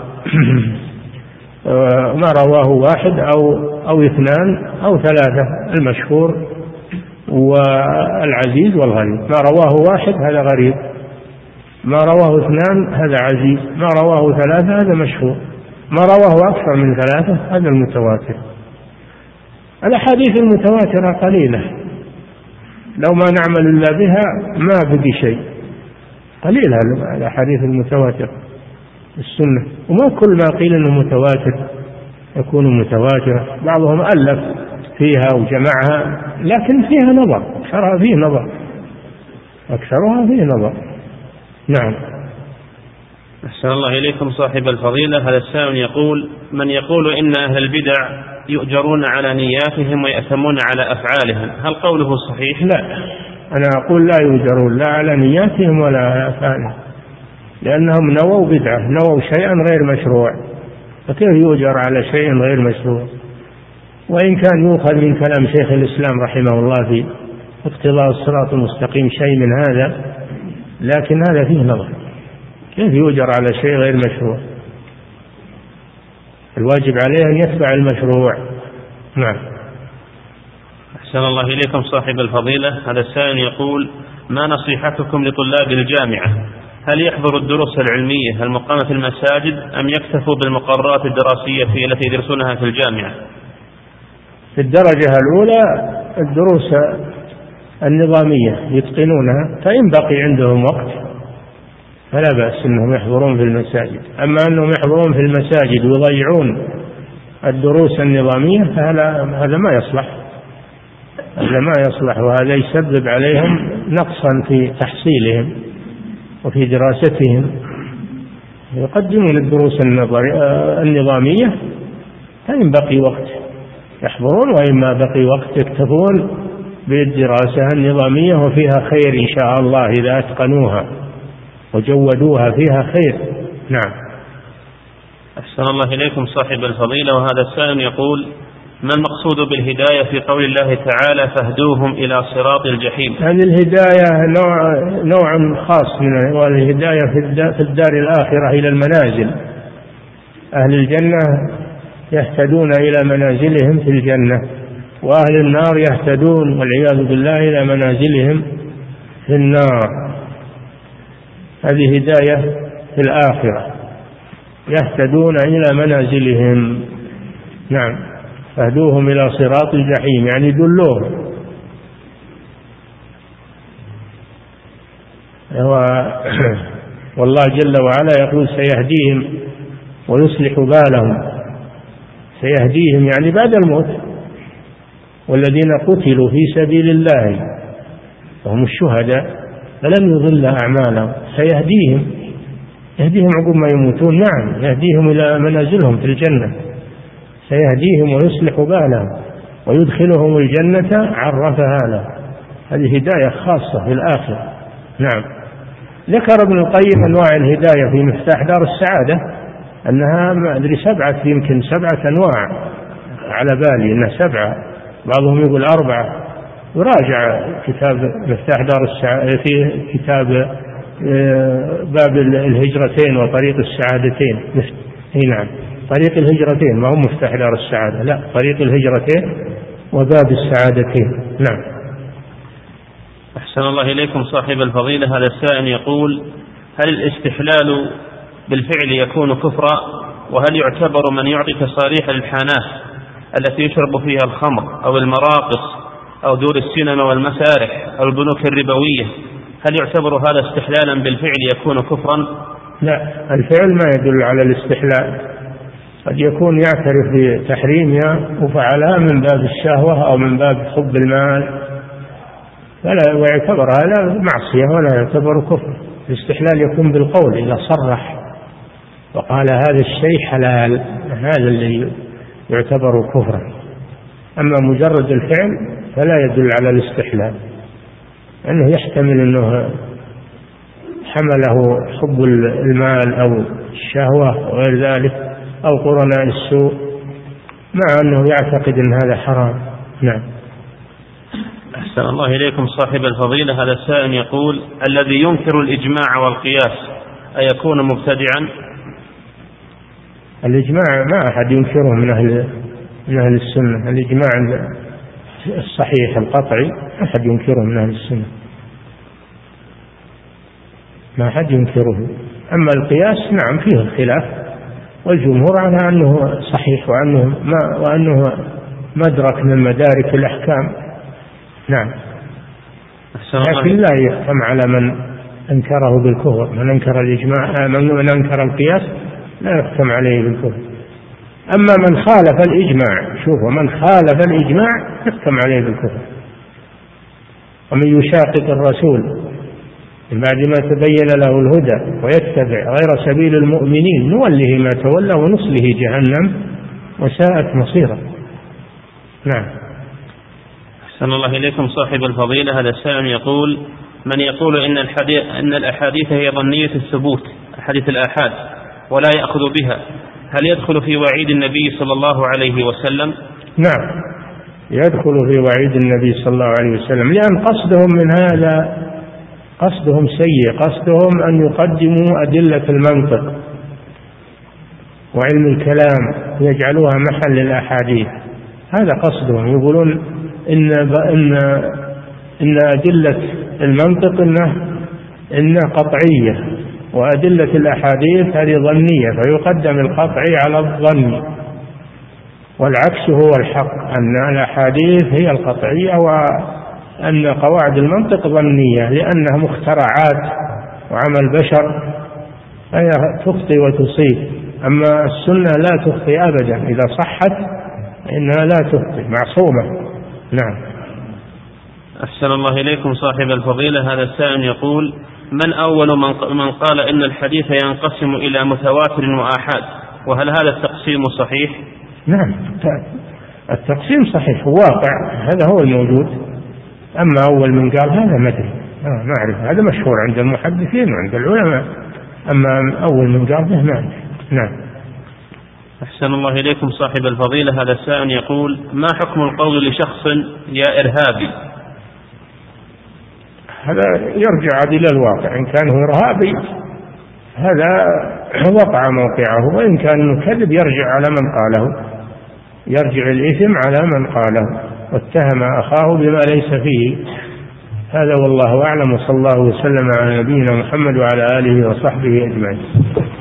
ما رواه واحد أو اثنان أو ثلاثة، المشهور والعزيز والغريب. ما رواه واحد هذا غريب، ما رواه اثنان هذا عزيز، ما رواه ثلاثة هذا مشهور، ما رواه أكثر من ثلاثة هذا المتواتر. الأحاديث المتواترة قليلة، لو ما نعمل إلا بها ما بقي شيء، قليلة الأحاديث المتواترة السنة. وما كل ما قيل إنه متواتر يكون متواترة، بعضهم ألف فيها وجمعها لكن فيها نظر، أكثرها فيه نظر. نعم. أحسن الله إليكم صاحب الفضيلة. هذا السائل يقول: من يقول إن أهل البدع يؤجرون على نياتهم ويأثمون على أفعالهم، هل قوله صحيح؟ لا، أنا أقول لا يؤجرون لا على نياتهم ولا على أفعالهم، لأنهم نووا بدعة، نووا شيئا غير مشروع، فكيف يؤجر على شيء غير مشروع؟ وإن كان يؤخذ من كلام شيخ الإسلام رحمه الله في اقتضاء الصراط المستقيم شيء من هذا، لكن هذا فيه نظر، كيف يؤجر على شيء غير مشروع؟ الواجب عليه أن يتبع المشروع. نعم. أحسن الله إليكم صاحب الفضيلة. هذا السائل يقول: ما نصيحتكم لطلاب الجامعة؟ هل يحضروا الدروس العلمية المقامة في المساجد أم يكتفوا بالمقررات الدراسية التي يدرسونها في الجامعة؟ في الدرجة الأولى الدروس النظامية يتقنونها، فإن بقي عندهم وقت فلا بأس أنهم يحضرون في المساجد. أما أنهم يحضرون في المساجد ويضيعون الدروس النظامية فهذا ما يصلح، هذا ما يصلح، وهذا يسبب عليهم نقصا في تحصيلهم وفي دراستهم. يقدمون الدروس النظامية، فإن بقي وقت يحضرون، وإما بقي وقت يكتفون بالدراسة النظامية، وفيها خير إن شاء الله إذا أتقنوها وجودوها فيها خير. نعم. أحسن الله إليكم صاحب الفضيلة. وهذا السائل يقول: ما المقصود بالهداية في قول الله تعالى: فاهدوهم إلى صراط الجحيم؟ هذه الهداية نوع خاص من والهداية في الدار الآخرة إلى المنازل. أهل الجنة يهتدون إلى منازلهم في الجنة، وأهل النار يهتدون والعياذ بالله إلى منازلهم في النار. هذه هداية في الآخرة، يهتدون إلى منازلهم. نعم. فاهدوهم إلى صراط الجحيم يعني دلوهم. والله جل وعلا يقول: سيهديهم ويصلح بالهم. سيهديهم يعني بعد الموت، والذين قتلوا في سبيل الله وهم الشهداء فلن يضل أعمالهم. سيهديهم، يهديهم عقب ما يموتون. نعم، يهديهم إلى منازلهم في الجنة، سيهديهم ويصلح بالهم ويدخلهم الجنة عرفها له. هذه هداية خاصة في الآخرة. نعم. ذكر ابن القيم أنواع الهداية في مفتاح دار السعادة أنها ما أدري يمكن 7 أنواع، على بالي أنها 7، بعضهم يقول 4. وراجع كتاب مفتاح دار السعادة في كتاب باب الهجرتين وطريق السعادتين. نعم، طريق الهجرتين ما هو مفتاح دار السعادة، لا، طريق الهجرتين وباب السعادتين. نعم. أحسن الله إليكم صاحب الفضيلة. هذا السائل يقول: هل الاستحلال بالفعل يكون كفرا؟ وهل يعتبر من يعطي تصاريح للحانات التي يشرب فيها الخمر أو المراقص أو دور السينما والمسارح أو البنوك الربوية، هل يعتبر هذا استحلالا بالفعل يكون كفرا؟ لا، الفعل ما يدل على الاستحلال، قد يكون يعترف بتحريمها وفعلها من باب الشهوة أو من باب حب المال، فلا ويعتبر هذا معصية ولا يعتبر كفر. الاستحلال يكون بالقول، إذا صرح وقال هذا الشيء حلال، هذا الذي يعتبر كفرا. أما مجرد الفعل فلا يدل على الاستحلال، أنه يحتمل أنه حمله حب المال أو الشهوة وغير ذلك أو قرناء السوء، مع أنه يعتقد أن هذا حرام. نعم. أحسن الله إليكم صاحب الفضيلة. هذا السائل يقول: الذي ينكر الإجماع والقياس أيكون مبتدعا؟ الإجماع ما أحد ينكره من أهل السنة، الإجماع الصحيح القطعي أحد ينكره من أهل السنة، ما أحد ينكره. أما القياس نعم فيه الخلاف، والجمهور على أنه صحيح وأنه مدرك من مدارك الأحكام. نعم. لكن لا يحكم على من أنكره بالكفر، من أنكر الإجماع، من أنكر القياس لا يحكم عليه بالكفر. أما من خالف الإجماع، شوفوا، من خالف الإجماع يحكم عليه بالكفر. ومن يشاقق الرسول من بعد ما تبين له الهدى ويتبع غير سبيل المؤمنين نوله ما تولى ونصله جهنم وساءت مصيرا. نعم. أحسن الله إليكم صاحب الفضيلة. هذا السائل يقول: من يقول إن الأحاديث هي ظنية الثبوت، أحاديث الآحاد، ولا يأخذ بها، هل يدخل في وعيد النبي صلى الله عليه وسلم؟ نعم، يدخل في وعيد النبي صلى الله عليه وسلم، لأن قصدهم من هذا قصدهم سيء، قصدهم أن يقدموا أدلة المنطق وعلم الكلام يجعلوها محل للأحاديث، هذا قصدهم. يقولون إن أدلة المنطق إنها قطعية، وأدلة الأحاديث هذه ظنية، فيقدم القطعي على الظن، والعكس هو الحق، أن الأحاديث هي القطعية وأن قواعد المنطق ظنية لأنها مخترعات وعمل بشر، فهي تخطئ وتصيب. أما السنة لا تخطئ أبدا، إذا صحت إنها لا تخطئ، معصومة. نعم. أحسن الله إليكم صاحب الفضيلة. هذا السائل يقول: من أول من قال إن الحديث ينقسم إلى متواتر وآحاد، وهل هذا التقسيم صحيح؟ نعم، التقسيم صحيح واقع، هذا هو الموجود. أما أول من قال هذا ما أدري، ما أعرف، هذا مشهور عند المحدثين وعند العلماء، أما أول من قال به ما أدري. نعم. أحسن الله إليكم صاحب الفضيلة. هذا السائل يقول: ما حكم القول لشخص يا إرهابي؟ هذا يرجع إلى الواقع، إن كان هو إرهابي هذا وقع موقعه، وإن كان كذب يرجع على من قاله، يرجع الإثم على من قاله واتهم أخاه بما ليس فيه. هذا والله أعلم، وصلى الله وسلم على نبينا محمد وعلى آله وصحبه أجمعين.